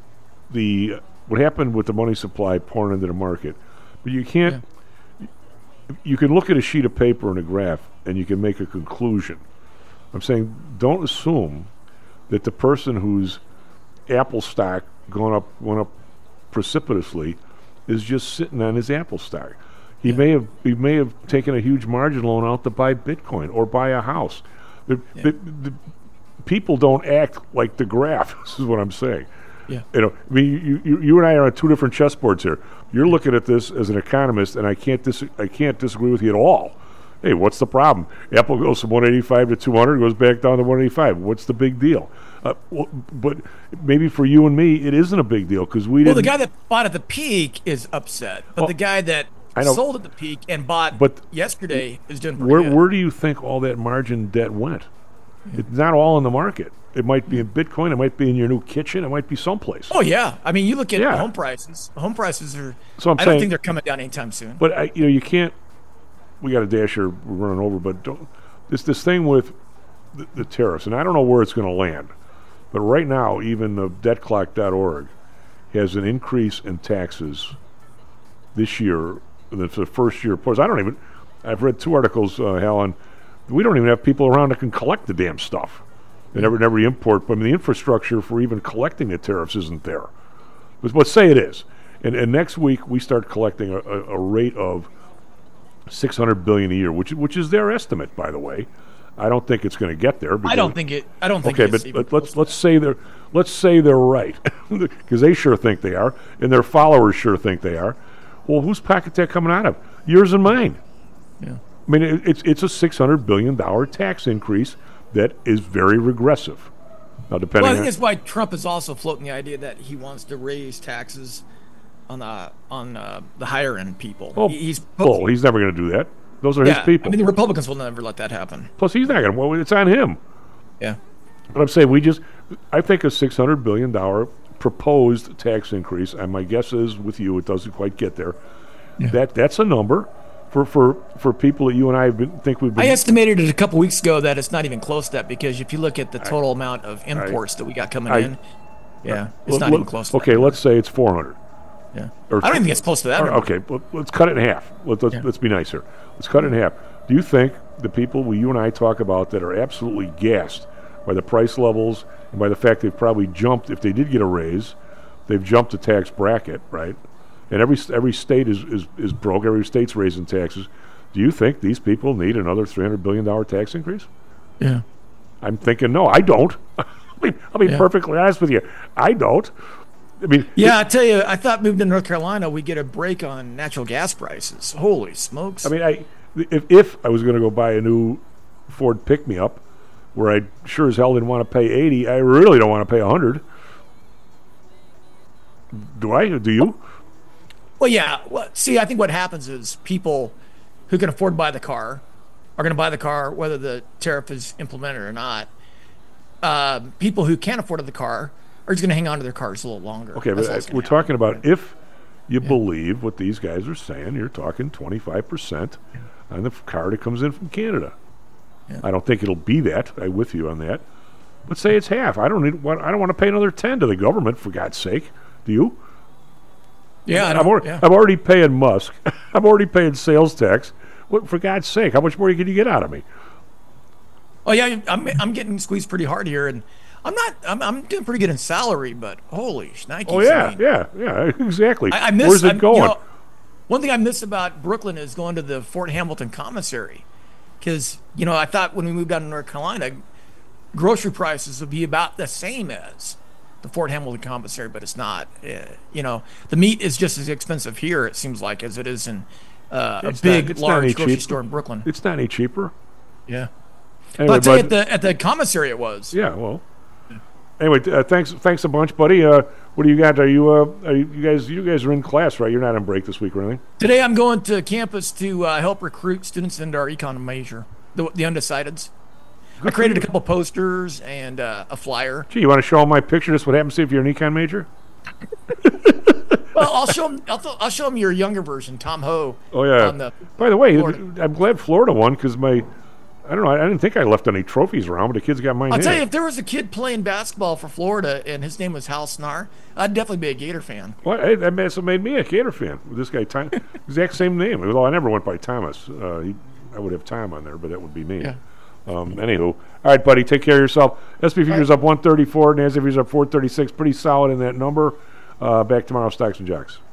what happened with the money supply pouring into the market, but you can't. Yeah. You can look at a sheet of paper and a graph, and you can make a conclusion. I'm saying don't assume that the person whose Apple stock went up precipitously is just sitting on his Apple stock. He may have taken a huge margin loan out to buy Bitcoin or buy a house. The people don't act like the graph. This is what I'm saying. Yeah. I mean, you and I are on 2 different chessboards here. You're looking at this as an economist, and I can't disagree with you at all. Hey, what's the problem? Apple goes from 185 to 200, goes back down to 185. What's the big deal? But maybe for you and me, it isn't a big deal because we didn't. Well, the guy that bought at the peak is upset, but the guy that sold at the peak and bought yesterday is doing pretty good. Where do you think all that margin debt went? Yeah. It's not all in the market. It might be in Bitcoin. It might be in your new kitchen. It might be someplace. Oh yeah, I mean, you look at home prices. Home prices are. So I don't think they're coming down anytime soon. But you can't. We got a dash here. We're running over, but this thing with the tariffs, and I don't know where it's going to land. But right now, even the debtclock.org has an increase in taxes this year. That's the first year. Of course, I've read 2 articles, Helen. We don't even have people around that can collect the damn stuff. They never import. But I mean, the infrastructure for even collecting the tariffs isn't there. But let's say it is. And next week we start collecting a rate of $600 billion a year, which is their estimate, by the way. I don't think it's going to get there. I don't think it's but let's say they're right because they sure think they are, and their followers sure think they are. Well, whose pocket that coming out of? Yours and mine. Yeah. I mean, it's a $600 billion tax increase that is very regressive. Now, depending. Well, I think that's why Trump is also floating the idea that he wants to raise taxes on the higher end people. Oh, he's never going to do that. Those are his people. I mean, the Republicans will never let that happen. Plus, he's not going to. Well, it's on him. Yeah. But I'm saying I think a $600 billion proposed tax increase, and my guess is with you, it doesn't quite get there. Yeah. That's a number for people that you and I think we've been. I estimated it a couple weeks ago that it's not even close to that because if you look at the total amount of imports that we got coming in, it's not even close to that. Okay, let's say it's 400. Yeah. I don't even think it's close to that. Okay, let's cut it in half. Let's be nice here. Let's cut it in half. Do you think the people you and I talk about that are absolutely gassed by the price levels and by the fact they've probably jumped, if they did get a raise, they've jumped the tax bracket, right? And every state is broke. Every state's raising taxes. Do you think these people need another $300 billion tax increase? Yeah. I'm thinking no. I don't. I'll be perfectly honest with you. I don't. I mean, I tell you, I thought moving to North Carolina, we'd get a break on natural gas prices. Holy smokes! I mean, if I was going to go buy a new Ford pick-me-up, where I sure as hell didn't want to pay $80, I really don't want to pay $100. Do I? Do you? Well, yeah. Well, see, I think what happens is people who can afford to buy the car are going to buy the car whether the tariff is implemented or not. People who can't afford the car are just going to hang on to their cars a little longer. Okay, but we're talking about if you believe what these guys are saying, you're talking 25% on the car that comes in from Canada. Yeah. I don't think it'll be that. I'm with you on that. But say it's half. I don't want to pay another 10 to the government, for God's sake. Do you? Yeah, I'm already paying Musk. I'm already paying sales tax. What, for God's sake, how much more can you get out of me? Oh yeah, I'm getting squeezed pretty hard here, and I'm doing pretty good in salary, but holy shnikes. Oh yeah, exactly. I miss, Where's it going? One thing I miss about Brooklyn is going to the Fort Hamilton commissary, because I thought when we moved down to North Carolina, grocery prices would be about the same as the Fort Hamilton commissary, but it's not. The meat is just as expensive here, it seems like, as it is in a big, large grocery store in Brooklyn. It's not any cheaper. Yeah. Anyway, but I'll tell you, at the commissary it was. Yeah, well. Anyway, thanks a bunch, buddy. What do you got? Are you guys are in class, right? You're not on break this week or anything? Today I'm going to campus to help recruit students into our econ major, the undecideds. I created a couple posters and a flyer. Gee, you want to show them my picture? That's what happens if you're an econ major? Well, I'll show them your younger version, Tom Ho. Oh yeah. By the way, I'm glad Florida won because I don't know. I didn't think I left any trophies around, but the kids got mine. I'll tell you, if there was a kid playing basketball for Florida and his name was Hal Snar, I'd definitely be a Gator fan. Well, that made me a Gator fan. This guy, exact same name. Although I never went by Thomas. I would have Tom on there, but that would be me. Yeah. Anywho, all right, buddy, take care of yourself. SP futures up 134, NASDAQ futures up 436. Pretty solid in that number. Back tomorrow, Stocks and Jocks.